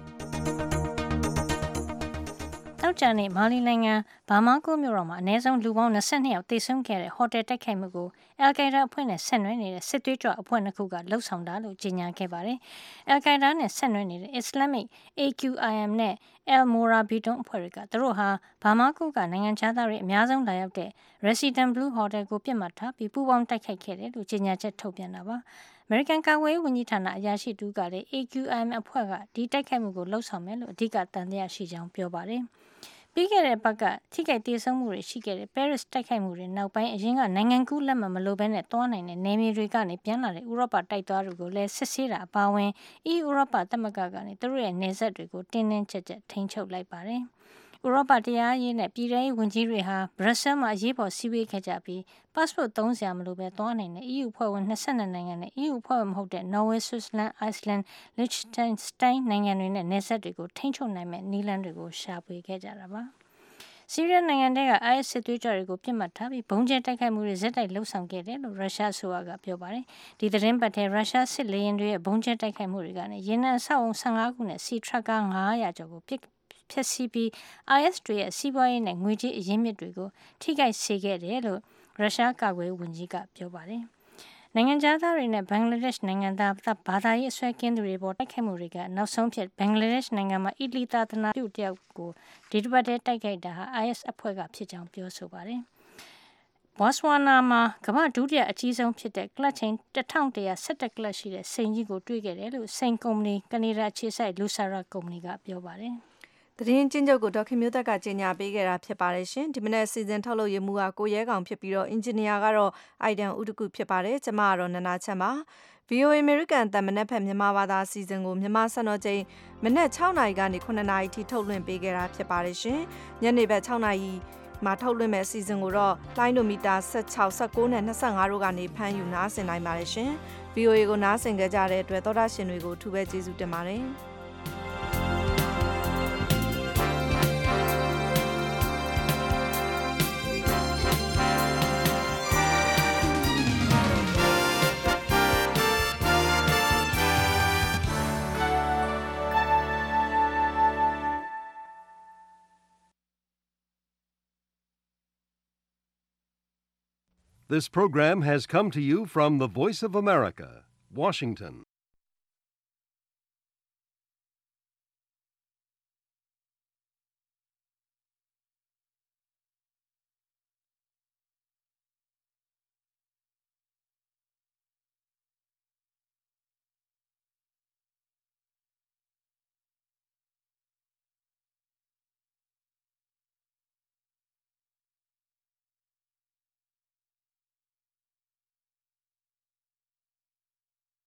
တောက်ကြနေမာလီနိုင်ငံဘာမာကိုမြို့တော်မှာအနည်းဆုံးလူပေါင်း22ယောက်သေဆုံးခဲ့တဲ့ဟိုတယ်တိုက်ခိုက်မှုကိုအယ်ကိုင်ဒါအဖွဲ့နဲ့ဆက်နွယ်နေတဲ့စစ်သွေးကြွအဖွဲ့နှစ်ခုကလှုပ်ဆောင်တာလို့ကြေညာခဲ့ပါတယ်။အယ်ကိုင်ဒါနဲ့ဆက်နွယ်နေတဲ့ Islamic AQIM နဲ့ El Morabito အဖွဲ့တွေကသူတို့ဟာဘာမာကိုကနိုင်ငံခြားသားတွေအများဆုံးလာရောက်တဲ့ Resident Blue Hotel ကိုပြစ်မှတ်ထားပြီးပူးပေါင်းတိုက်ခိုက်ခဲ့တယ်လို့ကြေညာချက်ထုတ်ပြန်တာပါ။အမေရိကန်ကာကွယ်ရေးဝန်ကြီးဌာနအရာရှိတူကလည်း AQIM အဖွဲ့ကဒီတိုက်ခိုက်မှုကိုလှုပ်ဆောင်မယ်လို့အဓိကတန်တရားရှိကြောင်းပြောပါတယ်။ပြီးခဲ့တဲ့ဘက်ကထိခိုက်ဒေဆုံးမှုတွေရှိခဲ့တဲ့ Paris တိုက်ခိုက်မှုတွေနောက်ပိုင်းအရင်ကနိုင်ငံကူးလက်မှတ်မလိုဘဲနဲ့တွားနိုင်တဲ့နယ်မြေတွေကနေပြန်လာတဲ့ဥရောပတိုက်သားတွေကိုလည်းစစ်ဆေးတာအပါအဝင် EU ဥရောပသမဂ္ဂကနေသူတို့ရဲ့နယ်စပ်တွေကိုတင်းတင်းကျပ်ကျပ်ထိန်းချုပ်လိုက်ပါတယ်။ဥရောပတရားရေးနဲ့ပြည်ထရေးဝန်ကြီးတွေဟာဘရပ်ဆဲလ်မှာအရေးပေါ်စည်းဝေးခဲ့ကြပြီး passport သုံးစရာမလိုပဲတွားနိုင်တဲ့ EU ဖွဲ့ဝင်22နိုင်ငံနဲ့ EU ဖွဲ့ဝင်မဟုတ်တဲ့ Norway, Switzerland, Iceland, Liechtenstein နိုင်ငံတွေနဲ့နယ်စပ်တွေကိုထိန်းချုပ်နိုင်မဲ့နည်းလမ်းတွေကိုရှာဖွေခဲ့ကြတာပါ။ဆီးရီးယားနိုင်ငံက IS စစ်သွေးကြွတွေကိုပြစ်မှတ်ထားပြီးဘုံကျဲတိုက်ခိုက်မှုတွေဇက်တိုက်လှုပ်ဆောင်ခဲ့တယ်လို့ရုရှားအစိုးရကပြောပါတယ်။ဒီသတင်းပတ်ထဲရုရှားစစ်လေယာဉ်တွေရဲ့ဘုံကျဲတိုက်ခိုက်မှုတွေကနေရေနံအဆောက်အုံ15ခုနဲ့စီထရပ်ကား900ကျော်ကိုဖျက်ဆီးပြီး IS တွေရဲ့စီးပွားရေးနဲ့ငွေကြေးအရင်းမြစ်တွေကိုထိခိုက်စေခဲ့တယ်လို့ရုရှားကာကွယ်ရေးဝန်ကြီးကပြောပါတယ်။နိုင်ငံခြားသားတွေနဲ့ဘင်္ဂလားဒေ့ရှ်နိုင်ငံသားဘာသာရေးအစွဲကင်းသူတွေပေါ်တိုက်ခိုက်မှုတွေကနောက်ဆုံးဖြစ်ဘင်္ဂလားဒေ့ရှ်နိုင်ငံမှာအီတလီသာသနာပြုတယောက်ကိုဒီတစ်ပတ်တည်းတိုက်ခိုက်တာဟာ IS အဖွဲ့ကဖြစ်ကြောင်းပြောဆိုပါတယ်။ဘော့ဆွာနာမှာကမ္ဘာဒုတိယအကြီးဆုံးဖြစ်တဲ့ကလပ်ချင်း1117ကလပ်ရှိတဲ့စိန်ကြီးကိုတွေ့ခဲ့တယ်လို့စိန်ကုမ္ပဏီကနေဒါခြေစိုက်လူဆာရာကုမ္ပဏီကပြောပါတယ်။သတင်းကျဉ်းချုပ်ကိုဒေါက်ခင်မျိုးသက်ကကြေညာပေးခဲ့တာဖြစ်ပါတယ်ရှင်ဒီမနေ့စီစဉ်ထုတ်လုပ်ရမှုကကိုရဲကောင်ဖြစ်ပြီးတော့အင်ဂျင်နီယာကတော့အိုက်ဒန်ဦးတကုဖြစ်ပါတယ်ကျမကတော့နနာချမ်းပါ VOA American တမနက်ဖက်မြန်မာဘာသာစီစဉ်ကိုမြန်မာစံတော်ချိန်မနေ့6နာရီကနေ9နာရီထိထုတ်လွှင့်ပေးခဲ့တာဖြစ်ပါတယ်ရှင်ညနေဘက်6နာရီမှာထုတ်လွှင့်မဲ့အစီအစဉ်ကိုတော့လိုင်းဒိုမီတာ16 19နဲ့25တို့ကနေဖမ်းယူနားဆင်နိုင်ပါတယ်ရှင် VOA ကိုနားဆင်ကြကြတဲ့အတွက်သောတာရှင်တွေကိုထူးပဲကျေးဇူးတင်ပါတယ် This program has come to you from the Voice of America, Washington.